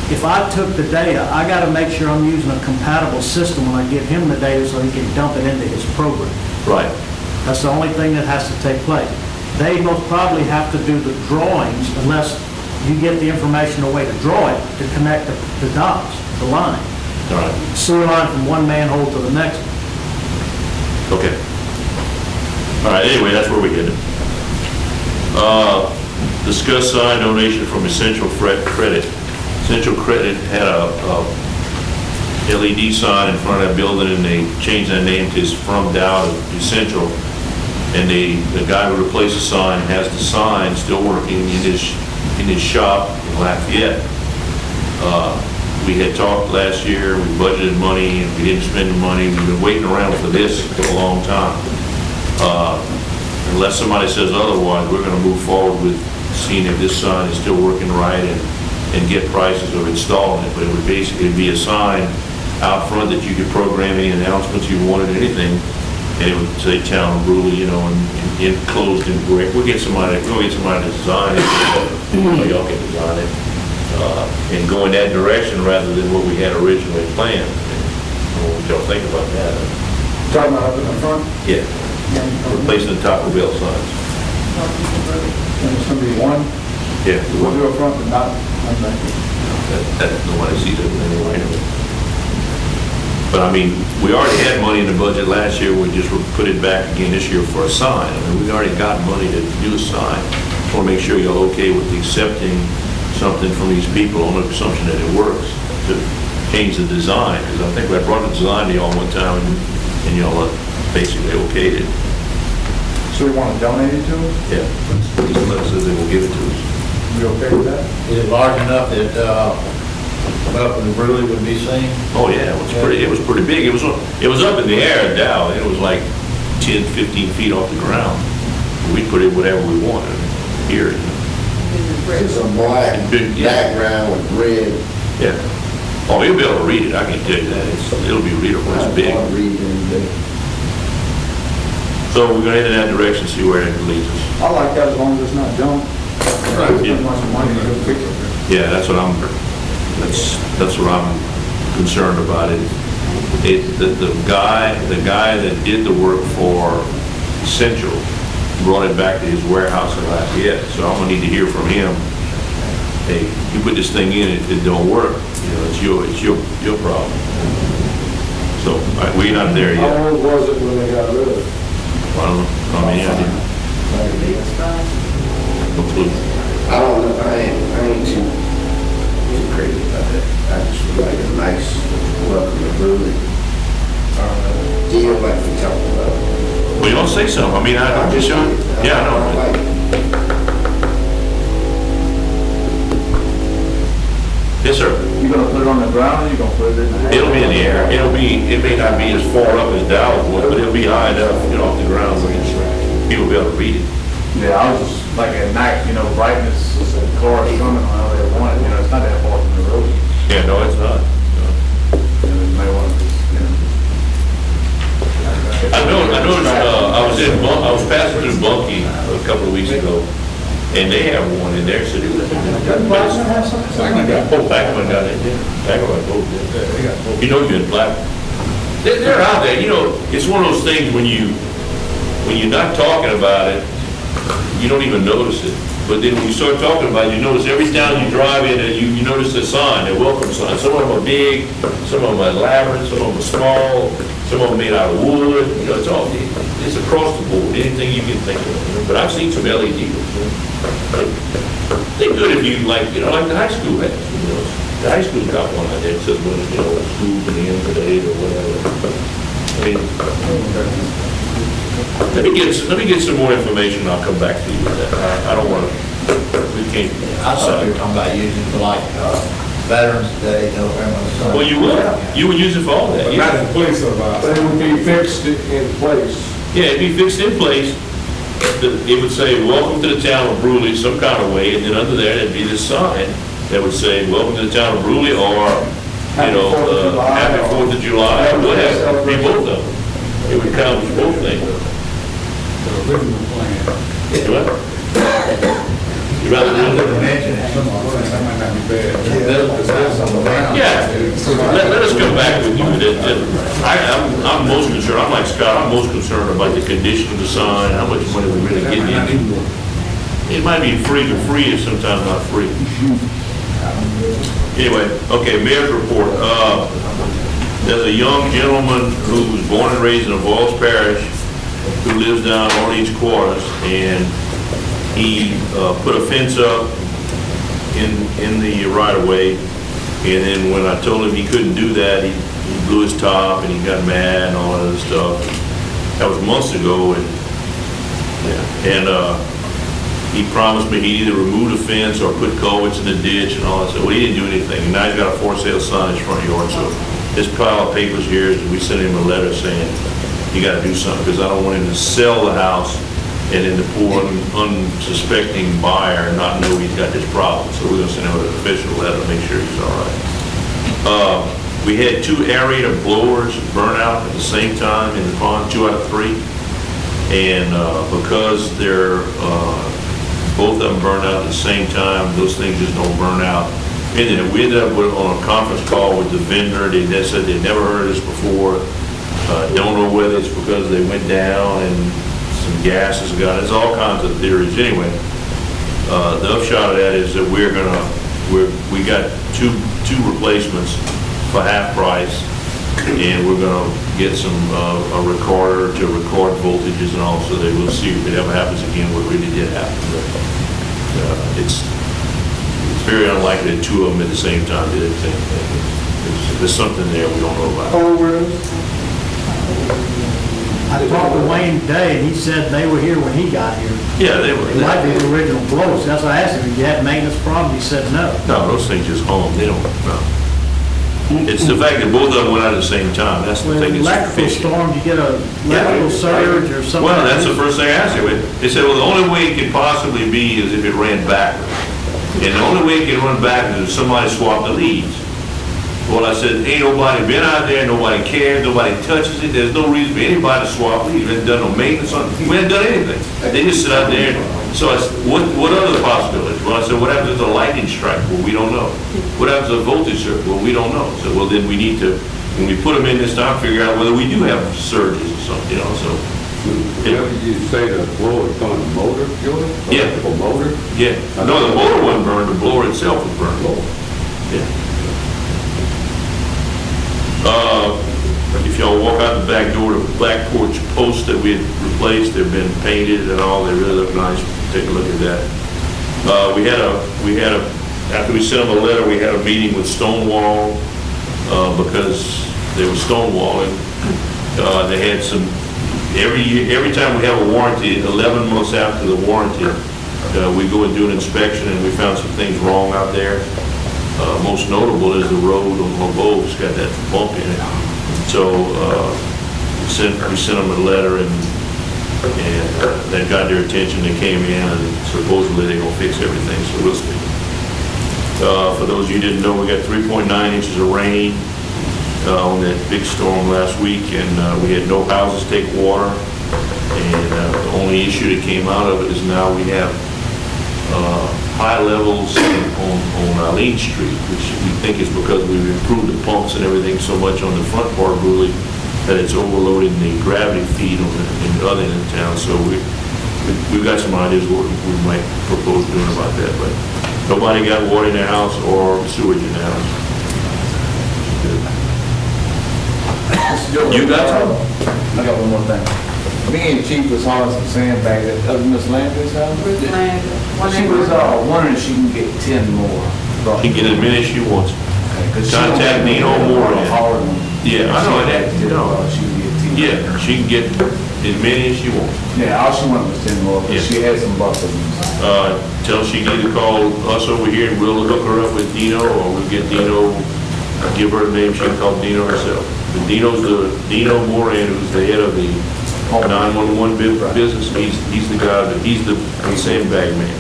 [SPEAKER 9] if I took the data, I gotta make sure I'm using a compatible system when I give him the data so he can dump it into his program.
[SPEAKER 1] Right.
[SPEAKER 9] That's the only thing that has to take place. They most probably have to do the drawings unless you get the information a way to draw it, to connect the dots, the line.
[SPEAKER 1] All right.
[SPEAKER 9] Sewer line from one manhole to the next.
[SPEAKER 1] Okay. All right, anyway, that's where we get it. Discuss sign donation from Essential Credit. Essential Credit had a LED sign in front of that building, and they changed that name to From Dow to Essential. And the guy who replaced the sign has the sign still working in his shop in Lafayette. We had talked last year, we budgeted money, and we didn't spend the money. We've been waiting around for this for a long time. Unless somebody says otherwise, we're gonna move forward with seeing if this sign is still working right and get prices of installing it. But it would basically be a sign out front that you could program any announcements you wanted, anything, and it would say Town of Brule, you know, and enclosed in brick. We'll get somebody to design it, or y'all can design it, and go in that direction rather than what we had originally planned. What y'all think about that?
[SPEAKER 6] Talking about up in the front,
[SPEAKER 1] Yeah, replacing the Taco Bell signs.
[SPEAKER 6] and it's gonna be one,
[SPEAKER 1] Yeah,
[SPEAKER 6] we'll do up front, but not back.
[SPEAKER 1] that nobody sees it anyway. But I mean, we already had money in the budget last year, we just put it back again this year for a sign. I mean, we already got money to do a sign. Just want to make sure you're okay with accepting something from these people on the assumption that it works, to change the design. Because I think I brought the design to y'all one time, and y'all basically okayed it.
[SPEAKER 6] So you wanna donate it to us?
[SPEAKER 1] Yeah, these letters says they will give it to us.
[SPEAKER 6] We okay with that?
[SPEAKER 4] Is it large enough that, Welcome to Brule would be seen?
[SPEAKER 1] Oh, yeah, it was pretty big. It was up in the air, Dow. It was like 10, 15 feet off the ground. We put it whatever we wanted here.
[SPEAKER 8] It's a black
[SPEAKER 1] Big, yeah.
[SPEAKER 8] background with red.
[SPEAKER 1] Yeah. Oh, you'll be able to read it, I can tell you that. It'll be readable, it's big.
[SPEAKER 8] I'll read it.
[SPEAKER 1] So we're gonna head in that direction, see where it leads us.
[SPEAKER 6] I like that as long as it's not junk.
[SPEAKER 1] Right,
[SPEAKER 6] Spend
[SPEAKER 1] yeah.
[SPEAKER 6] much money to go fix it.
[SPEAKER 1] Yeah, that's what I'm concerned about it. The guy that did the work for Essential brought it back to his warehouse in Lafayette, so I'm gonna need to hear from him. Hey, you put this thing in, it don't work, you know, it's your problem. So, we're not there
[SPEAKER 2] How
[SPEAKER 1] yet.
[SPEAKER 2] old was it when they got rid of it?
[SPEAKER 1] I don't know, I mean, I didn't, no clue.
[SPEAKER 8] I don't know, I ain't too crazy about that. I just would like a nice welcome to Brule. Deal like we talked about.
[SPEAKER 1] Well, you don't say so, I mean, I'm just, yeah, I know.
[SPEAKER 8] like it.
[SPEAKER 1] Yes, sir.
[SPEAKER 6] You gonna put it on the ground, or you gonna put it in the hay?
[SPEAKER 1] It'll be in the air. It may not be as far up as Dow's one, but it'll be high enough, you know, off the ground where people will be able to read it.
[SPEAKER 6] Yeah, I was just, like at night, you know, brightness, cars coming on how they want it, you know, it's not that far from the road.
[SPEAKER 1] Yeah, no, it's not.
[SPEAKER 6] You know, you may want to, you know.
[SPEAKER 1] I noticed, I was passing through Bunkie a couple of weeks ago, and they have one in their city. Blackman got it. Blackman both. You know you're in Blackman. They're out there, you know, it's one of those things when you're not talking about it, you don't even notice it. But then when you start talking about it, you notice every town you drive in, you notice the sign, the welcome sign. Some of them are big, some of them are elaborate, some of them are small, some of them made out of wood. You know, it's across the board, anything you can think of. You know? But I've seen some LED ones. You know? They're good if you like the high school has. You know, the high school's got one out there that says, you know, school's in the end today or whatever. I mean, let me get some more information, and I'll come back to you with that. I don't want to, we can't.
[SPEAKER 4] I thought you were talking about using it for like, Veterans Day, November.
[SPEAKER 1] Well, you would use it for all that,
[SPEAKER 2] Not
[SPEAKER 1] yeah.
[SPEAKER 2] in place of us. But it would be fixed in place.
[SPEAKER 1] Yeah, it'd be fixed in place. It would say, welcome to the town of Brule, some kind of way, and then under there, there'd be this sign that would say, welcome to the town of Brule, or, you know, happy 4th of July, or whatever. It'd be both of them. It would accomplish both things. What? You rather do it?
[SPEAKER 4] Mention it.
[SPEAKER 2] That might not be bad.
[SPEAKER 1] Yeah, let us come back with you. I'm most concerned, I'm like Scott, I'm most concerned about the condition of the sign, how much money we really get into. It might be free, but free is sometimes not free. Anyway, okay, mayor's report. There's a young gentleman who was born and raised in Vols Parish who lives down Orleans Quarters, and he put a fence up in the right-of-way, and then when I told him he couldn't do that, he blew his top and he got mad and all that other stuff. That was months ago, and he promised me he'd either remove the fence or put culverts in the ditch and all that stuff. Well, he didn't do anything, and now he's got a for sale sign in his front yard, so this pile of papers here is, we sent him a letter saying, you gotta do something, because I don't want him to sell the house and then the poor unsuspecting buyer not know he's got this problem. So we're gonna send him an official letter to make sure he's all right. We had 2 aerator blowers burn out at the same time in the pond, 2 out of 3. And because they're, both of them burned out at the same time, those things just don't burn out. And then we ended up on a conference call with the vendor. They said they'd never heard of this before. Don't know whether it's because they went down and some gases got, there's all kinds of theories. Anyway, the upshot of that is that we got two replacements for half price, and we're gonna get some, a recorder to record voltages and all, so that we'll see if it ever happens again, what really did happen. But, it's very unlikely that 2 of them at the same time did the same thing. There's something there we don't know about.
[SPEAKER 9] I talked to Wayne today, and he said they were here when he got here.
[SPEAKER 1] Yeah, they were.
[SPEAKER 9] It might be the original blows. That's why I asked him if you had maintenance problem. He said no.
[SPEAKER 1] No, those things just home. They don't, no. It's the fact that both of them went out at the same time. That's the
[SPEAKER 9] When
[SPEAKER 1] thing that's
[SPEAKER 9] electrical
[SPEAKER 1] fishy.
[SPEAKER 9] storm, you get a electrical surge or something.
[SPEAKER 1] Well, that's the first thing I asked him. They said, well, the only way it could possibly be is if it ran backwards. And the only way it can run backwards is if somebody swapped the leads. Well, I said, ain't nobody been out there, nobody cares, nobody touches it. There's no reason for anybody to swap leads. We haven't done no maintenance on it. We haven't done anything. They just sit out there. So I said, what other possibilities? Well, I said, what happens if the lightning strike? Well, we don't know. What happens if the voltage surge? Well, we don't know. So, well, then we need to, when we put them in this time, figure out whether we do have surges or something, you know, so.
[SPEAKER 5] Whatever you say the blower is on the motor, Julie?
[SPEAKER 1] Yeah.
[SPEAKER 5] Electrical motor?
[SPEAKER 1] Yeah. No, the motor wasn't burned, the blower itself was burned. Yeah. If y'all walk out the back door, the black porch posts that we had replaced, they've been painted and all, they really look nice. Take a look at that. After we sent them a letter, we had a meeting with Stonewall, because they were stonewalling. They had some, every time we have a warranty, 11 months after the warranty, we go and do an inspection, and we found some things wrong out there. Most notable is the road on Lobo's got that bump in it. So we sent them a letter, and that got their attention. They came in, and supposedly they're going to fix everything, so we'll see. For those of you who didn't know, we got 3.9 inches of rain on that big storm last week, and we had no houses take water. And the only issue that came out of it is now we have high levels on Arlene Street, which we think is because we've improved the pumps and everything so much on the front part of Bruley that it's overloading the gravity feed on in the other end of town. So we've got some ideas what we might propose doing about that, but nobody got water in their house or sewage in their house. You got some?
[SPEAKER 6] I got one more thing. Me and Chief was hauling some sand back at Miss Landry's house.
[SPEAKER 7] Bruce Land,
[SPEAKER 6] She was wondering if she can get 10 more.
[SPEAKER 1] She can get as many as she wants.
[SPEAKER 6] Okay, 'cause she
[SPEAKER 1] Contact
[SPEAKER 6] don't
[SPEAKER 1] Nino
[SPEAKER 6] have
[SPEAKER 1] Moore.
[SPEAKER 6] a hauling them.
[SPEAKER 1] Yeah, I know that.
[SPEAKER 6] She
[SPEAKER 1] No.
[SPEAKER 6] can get 10.
[SPEAKER 1] Yeah, she can get as many as she wants.
[SPEAKER 6] Yeah, all she wanted was 10 more,
[SPEAKER 1] Yeah.
[SPEAKER 6] but she had some buffers.
[SPEAKER 1] Tell she can either call us over here and we'll hook her up with Dino, or we'll get Dino, give her a name, she can call Dino herself. But Dino Moran, who's the head of the 911 business, he's the guy, he's the sandbag man.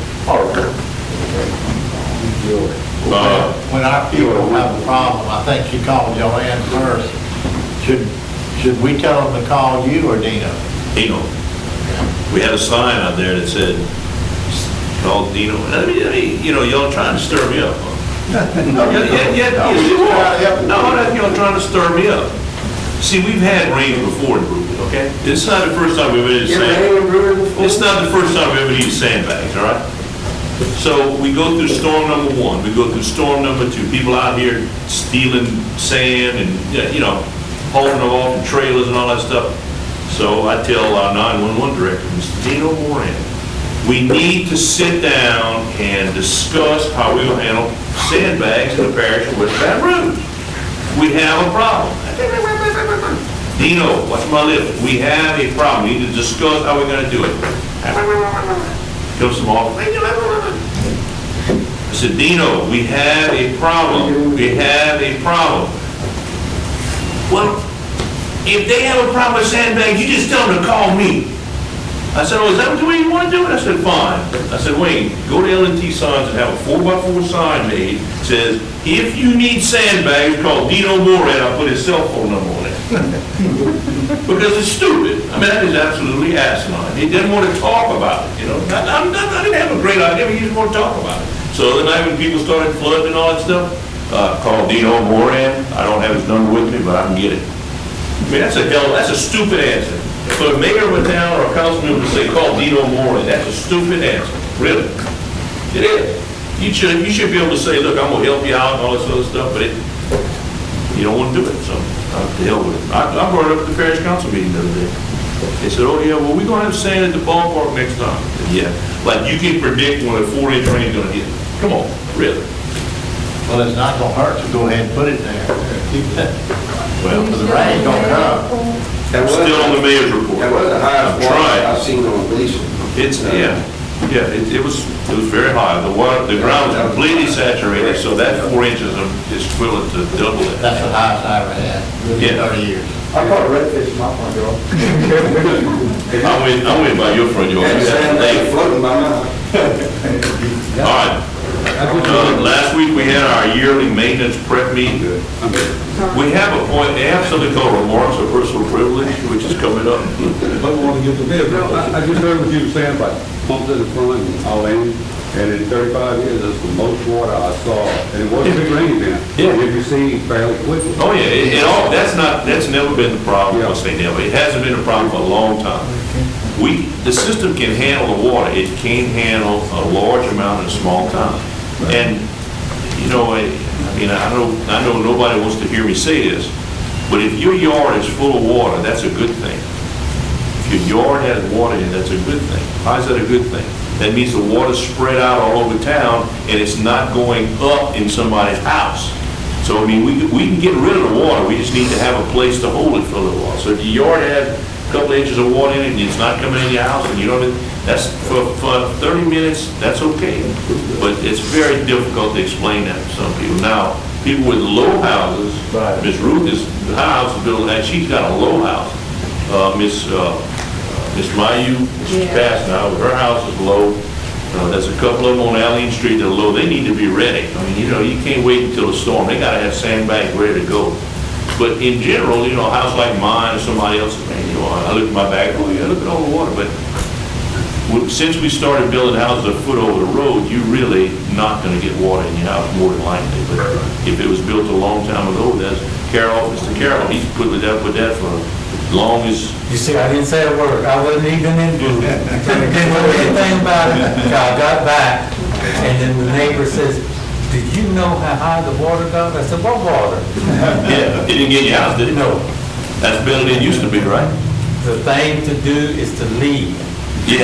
[SPEAKER 4] When our people have a problem, I think you call Joanne first. Should we tell them to call you or Dino?
[SPEAKER 1] Dino. We had a sign out there that said, called Dino, and I mean, you know, y'all trying to stir me up, huh? No, y'all trying to stir me up. See, we've had rains before in Brooklyn, okay? This is not the first time we've ever needed sandbags. It's not the first time we've ever needed sandbags, all right? So we go through storm number 1, we go through storm number 2, people out here stealing sand and, you know, hauling them off the trailers and all that stuff. So I tell our 911 director, Mr. Dino Moran, we need to sit down and discuss how we're gonna handle sandbags in the parish of West Baton Rouge. We have a problem. Dino, watch my lips. We have a problem. We need to discuss how we're gonna do it. Comes some off. I said, Dino, we have a problem. We have a problem. Well, if they have a problem with sandbags, you just tell them to call me. I said, oh, is that the way you want to do it? I said, fine. I said, Wayne, go to L&T Signs and have a 4x4 sign made. Says, if you need sandbags, call Dino Moran. I'll put his cell phone number on it. Because it's stupid. I mean, that is absolutely asinine. He didn't want to talk about it, you know. I didn't have a great idea, but he didn't want to talk about it. So the night when people started flooding and all that stuff, call Dino Moran. I don't have his number with me, but I can get it. I mean, that's a stupid answer. For a mayor of a town or a councilman to say, call Dino Moran, that's a stupid answer, really. It is. You should be able to say, look, I'm gonna help you out and all this other stuff, but you don't want to do it, so to hell with it. I brought it up at the parish council meeting the other day. They said, oh yeah, well, we're gonna have sand at the ballpark next time. I said, yeah, like you can predict when a 4-inch rain is gonna hit. Come on, really.
[SPEAKER 4] Well, it's not gonna hurt to go ahead and put it there. Well, the rain don't come.
[SPEAKER 1] Still on the mayor's report.
[SPEAKER 8] That was the highest
[SPEAKER 1] I'm
[SPEAKER 8] water
[SPEAKER 1] trying.
[SPEAKER 8] I've seen on Gleason.
[SPEAKER 1] It was very high. The ground was completely saturated, so that 4 inches is equivalent to double it.
[SPEAKER 4] That's the highest I ever had, in 30 years.
[SPEAKER 6] I caught a redfish in my front yard.
[SPEAKER 1] I went by your front yard.
[SPEAKER 8] And sandbags floating by mine.
[SPEAKER 1] All right. Last week we had our yearly maintenance prep meeting. We have something called remarks of personal privilege, which is coming up.
[SPEAKER 5] I want to get the bid. I just heard what you were saying about pumps in the front and all in, and in 35 years, that's the most water I saw, and it wasn't big rain then.
[SPEAKER 1] Yeah.
[SPEAKER 5] It received fairly quickly.
[SPEAKER 1] Oh yeah, that's never been the problem. I'll say never. It hasn't been a problem for a long time. The system can handle the water. It can handle a large amount in a small time. And, you know, I mean, I know nobody wants to hear me say this, but if your yard is full of water, that's a good thing. If your yard has water in it, that's a good thing. Why is that a good thing? That means the water's spread out all over town and it's not going up in somebody's house. So, I mean, we can get rid of the water, we just need to have a place to hold it for a little while. So if your yard has a couple inches of water in it and it's not coming in your house and you don't, that's for 30 minutes, that's okay. But it's very difficult to explain that to some people. Now, people with low houses, Miss Ruth is, the house is built, and she's got a low house. Miss Mayu, she's passed now, her house is low. There's a couple of them on Allen Street that are low. They need to be ready. I mean, you know, you can't wait until the storm. They gotta have sandbags ready to go. But in general, you know, a house like mine or somebody else's, man, you know, I look at my back, oh yeah, look at all the water. But since we started building houses a foot over the road, you're really not gonna get water in your house more than likely. But if it was built a long time ago, that's Mr. Carroll, he's put with that for as long as.
[SPEAKER 10] You see, I didn't say a word. I wasn't even into it. I didn't know anything about it. I got back, and then the neighbor says, "Did you know how high the water got?" I said, "What water?"
[SPEAKER 1] Yeah, it didn't get your house, did it?
[SPEAKER 10] No.
[SPEAKER 1] That's better than it used to be, right?
[SPEAKER 10] The thing to do is to leave.
[SPEAKER 1] Yeah.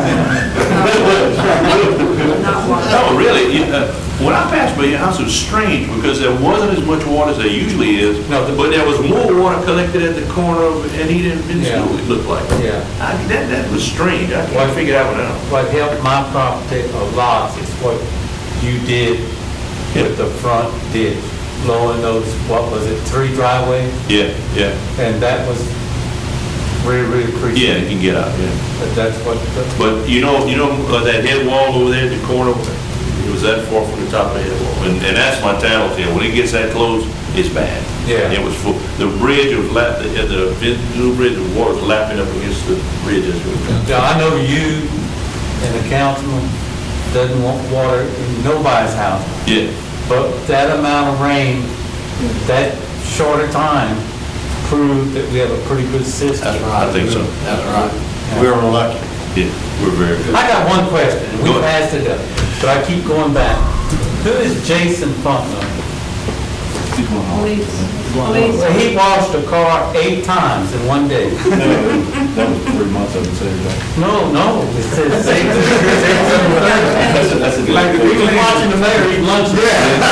[SPEAKER 1] No, really, when I passed by your house, it was strange because there wasn't as much water as there usually is, but there was more water collected at the corner of Anita and School, it looked like.
[SPEAKER 10] Yeah.
[SPEAKER 1] That was strange. I can't figure that one out.
[SPEAKER 10] What helped my property a lot is what you did with the front ditch, blowing those, what was it, 3 driveways?
[SPEAKER 1] Yeah.
[SPEAKER 10] And that was really appreciated.
[SPEAKER 1] Yeah, it can get out, yeah.
[SPEAKER 10] But that's what.
[SPEAKER 1] But you know that head wall over there at the corner, it was that far from the top of the head wall. And that's my tell tale. When it gets that close, it's bad.
[SPEAKER 10] Yeah.
[SPEAKER 1] It was full. The bridge was the new bridge, the water was lapping up against the bridge.
[SPEAKER 10] Now, I know you and the councilman doesn't want water in nobody's house.
[SPEAKER 1] Yeah.
[SPEAKER 10] But that amount of rain, that shorter time, proved that we have a pretty good system.
[SPEAKER 4] That's right.
[SPEAKER 1] I think so.
[SPEAKER 4] That's right. We were lucky.
[SPEAKER 1] Yeah, we're very good.
[SPEAKER 10] I got one question, and we
[SPEAKER 1] Go ahead.
[SPEAKER 10] passed it up, but I keep going back. Who is Jason Funkner?
[SPEAKER 7] Police.
[SPEAKER 10] Well,
[SPEAKER 7] Police.
[SPEAKER 10] he washed a car 8 times in one day.
[SPEAKER 6] That was 3 months of it, Saturday.
[SPEAKER 10] No, it says 6.
[SPEAKER 6] That's a good.
[SPEAKER 10] Like, if he was watching the mayor eat lunch.
[SPEAKER 2] All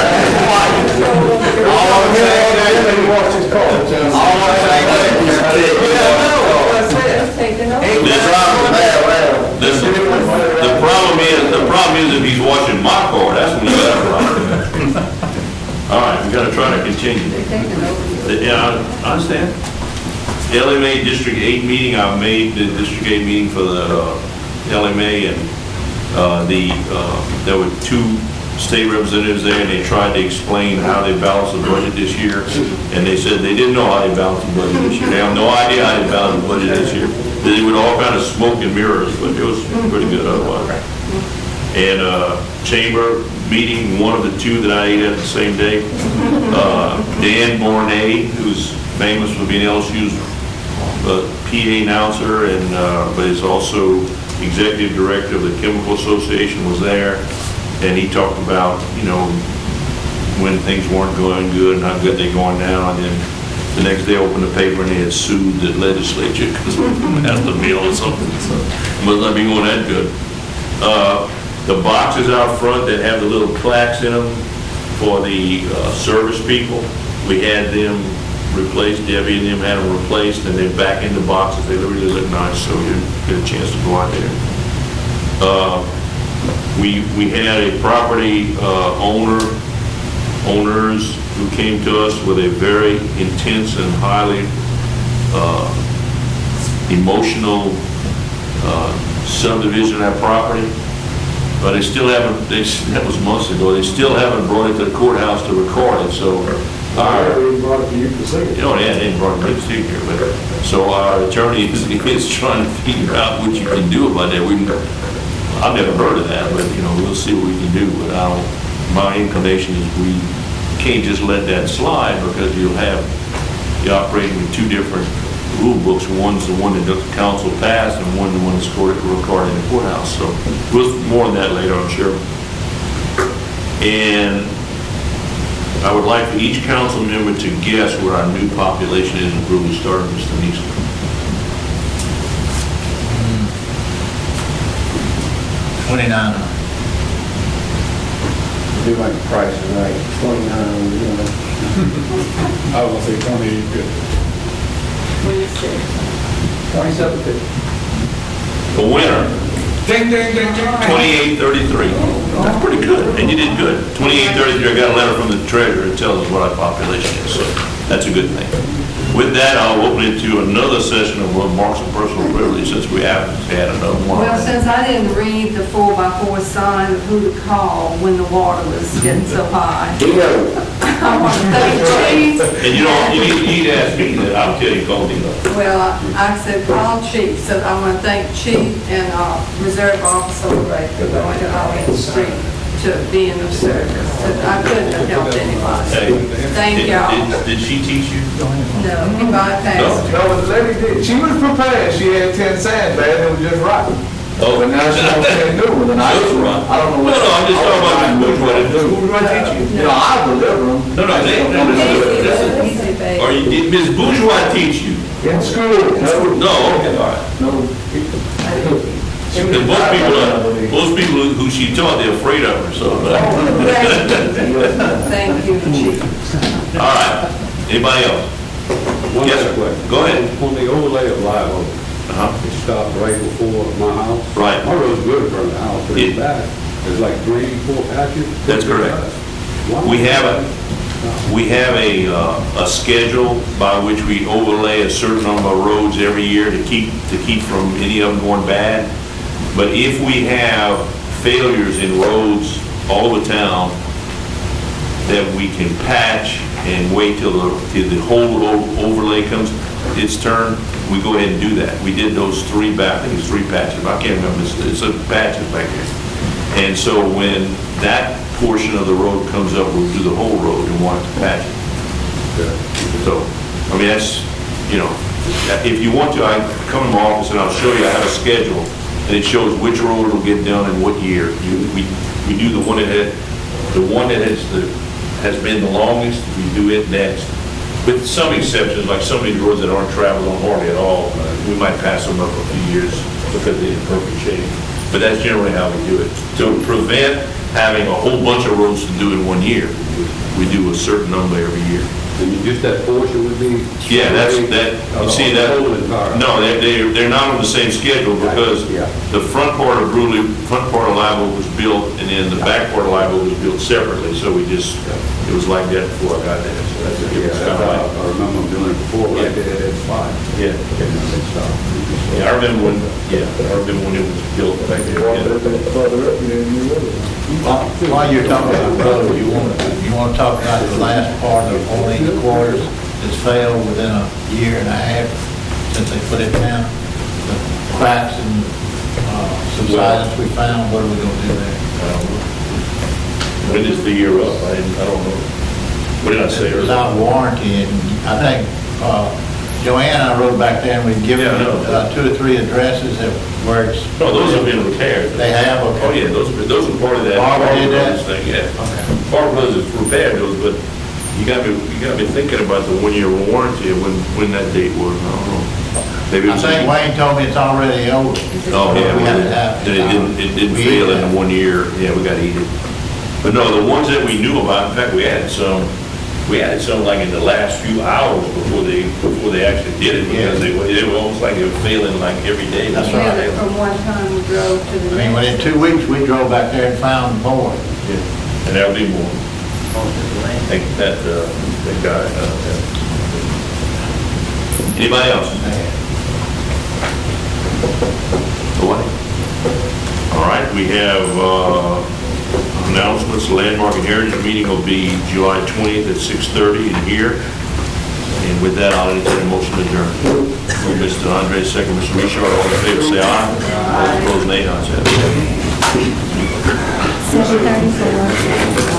[SPEAKER 2] I'm saying is he washed his car.
[SPEAKER 4] All I'm saying is,
[SPEAKER 7] Taking over.
[SPEAKER 1] Listen, the problem is if he's watching my car, that's when you got a problem. All right, we gotta try to continue.
[SPEAKER 7] They're taking over.
[SPEAKER 1] Yeah, I understand. LMA District 8 meeting, I made the District 8 meeting for the LMA, and there were 2 state representatives there, and they tried to explain how they balanced the budget this year, and they said they didn't know how they balanced the budget this year. They have no idea how they balanced the budget this year. They were all kind of smoke and mirrors, but it was pretty good otherwise. And chamber meeting, one of the 2 that I ate at the same day, Dan Bornay, who's famous for being LSU's PA announcer, and but is also executive director of the Chemical Association, was there, and he talked about, when things weren't going good and how good they're going now, and then the next day I opened the paper and they had sued the legislature because we passed a bill or something, so must not be going that good. The boxes out front that have the little plaques in them for the service people, we had them replaced. Debbie and them had them replaced, and they're back in the boxes. They really look nice, so you get a chance to go out there. We had a property owners who came to us with a very intense and highly emotional subdivision of that property. But they still haven't, that was months ago, they still haven't brought it to the courthouse to record it, so our...
[SPEAKER 2] They brought it to you for signature.
[SPEAKER 1] Yeah, they brought it to the signature, but, so our attorney is trying to figure out what you can do about that. I've never heard of that, but, we'll see what we can do, but my inclination is we can't just let that slide, because you're operating with 2 different rule books. One's the one that the council passed, and one the one that's recorded in the courthouse. So we'll more on that later, I'm sure. And I would like for each council member to guess what our new population is in Brewley. Starting with Mr. Neeson.
[SPEAKER 4] 29.
[SPEAKER 8] Do like the price is right, 29,
[SPEAKER 6] I was gonna say 20 is good. 2750.
[SPEAKER 1] The winner, 2833. That's pretty good, and you did good. 2833, I got a letter from the treasurer that tells us what our population is, so that's a good thing. With that, I'll open it to another session of remarks of personal privilege, since we haven't had another one.
[SPEAKER 7] Well, since I didn't read the 4x4 sign of who to call when the water was getting so high, I want to thank Chief.
[SPEAKER 1] And you need to ask me that, I'll tell you, call me up.
[SPEAKER 7] Well, I said call Chief, so I want to thank Chief and Reserve Officer Ray for going to Allen Street to be in the service. I couldn't have helped anybody.
[SPEAKER 1] Hey,
[SPEAKER 7] Thank y'all.
[SPEAKER 1] Did she teach you?
[SPEAKER 7] No, he bypassed.
[SPEAKER 11] No, but the lady did. She was prepared. She had 10 sandbags. It was just rotten.
[SPEAKER 1] Oh,
[SPEAKER 11] But now she wants 10 new ones. And I
[SPEAKER 1] Just right.
[SPEAKER 11] don't know what.
[SPEAKER 1] No, I'm just talking about which one to do. Who do I teach you?
[SPEAKER 11] You know, I deliver them.
[SPEAKER 1] No, listen.
[SPEAKER 7] Easy, baby.
[SPEAKER 1] Or did Ms. Bourgeois teach you?
[SPEAKER 11] In school.
[SPEAKER 1] No, okay, all right.
[SPEAKER 11] No.
[SPEAKER 1] Because most people who she taught, they're afraid of her, so.
[SPEAKER 7] Thank you, Chief.
[SPEAKER 1] All right, anybody else?
[SPEAKER 5] One
[SPEAKER 1] Yes,
[SPEAKER 5] other
[SPEAKER 1] sir.
[SPEAKER 5] question.
[SPEAKER 1] Go ahead.
[SPEAKER 5] On the overlay of Live Oak,
[SPEAKER 1] Uh-huh.
[SPEAKER 5] it stopped right before my house.
[SPEAKER 1] Right.
[SPEAKER 5] My road's good in front of the house, but
[SPEAKER 1] Yeah.
[SPEAKER 5] it's bad. There's like 3-4 patches.
[SPEAKER 1] That's correct.
[SPEAKER 5] Why?
[SPEAKER 1] We have a schedule by which we overlay a certain number of roads every year to keep from any of them going bad. But if we have failures in roads all over town that we can patch and wait till the whole overlay comes its turn, we go ahead and do that. We did those 3 patches. I can't remember, it's a patches back there. And so when that portion of the road comes up, we'll do the whole road and want to patch it. So, I mean, that's, you know, if you want to, I come to my office and I'll show you, I have a schedule, and it shows which road will get done in what year. We do the one that has been the longest, we do it next. With some exceptions, like some of these roads that aren't traveled on hardly at all, we might pass them up a few years because they're in perfect shape. But that's generally how we do it. To prevent having a whole bunch of roads to do in one year, we do a certain number every year.
[SPEAKER 5] And just that portion would be?
[SPEAKER 1] Yeah, you see that? No, they're not on the same schedule because the front part of Bruley, front part of Live Oak was built, and then the back part of Live Oak was built separately, so it was like that before I got there. So that's it.
[SPEAKER 5] I remember doing it before, right there, that's fine.
[SPEAKER 1] Yeah. Yeah, I remember when it was built back there.
[SPEAKER 4] While you're talking about road, you want to talk about the last part of only the quarters that's failed within a year and a half since they put it down? The cracks and subsidence we found, what are we going to do there?
[SPEAKER 1] When is the year up? I don't know. What did I say earlier?
[SPEAKER 4] Without warranty, and I think Joanne and I rode back there and we'd given
[SPEAKER 1] Yeah, I know.
[SPEAKER 4] 2 or 3 addresses that where it's.
[SPEAKER 1] No, those have been repaired.
[SPEAKER 4] They have, okay.
[SPEAKER 1] Oh, yeah, those are part of that.
[SPEAKER 4] Barbara did that?
[SPEAKER 1] Thing, yeah.
[SPEAKER 4] Okay.
[SPEAKER 1] Barbara Brothers has repaired those, but you gotta be thinking about the 1-year warranty and when that date was. I don't know. Maybe
[SPEAKER 4] I think Wayne told me it's already over.
[SPEAKER 1] Oh, yeah,
[SPEAKER 4] We had to have
[SPEAKER 1] it didn't fail in the 1 year. Yeah, we gotta eat it. But no, the ones that we knew about, in fact, we added some like in the last few hours before they actually did it, because they were almost like they were failing like every day.
[SPEAKER 4] That's
[SPEAKER 7] Yeah,
[SPEAKER 4] right.
[SPEAKER 7] that from one time we drove to the
[SPEAKER 4] I mean,
[SPEAKER 7] next.
[SPEAKER 4] within 2 weeks, we drove back there and found more.
[SPEAKER 1] Yeah. And there'll be more. Think that guy. Anybody else? Nobody? All right, we have announcements. The Landmark and Heritage meeting will be July 20th at 6:30 in here. And with that, I'll entertain a motion to adjourn. Mr. Andre, second. Mr. Richard, all in favor, say aye. All opposed, nay. Ayes have it.
[SPEAKER 3] 7:34.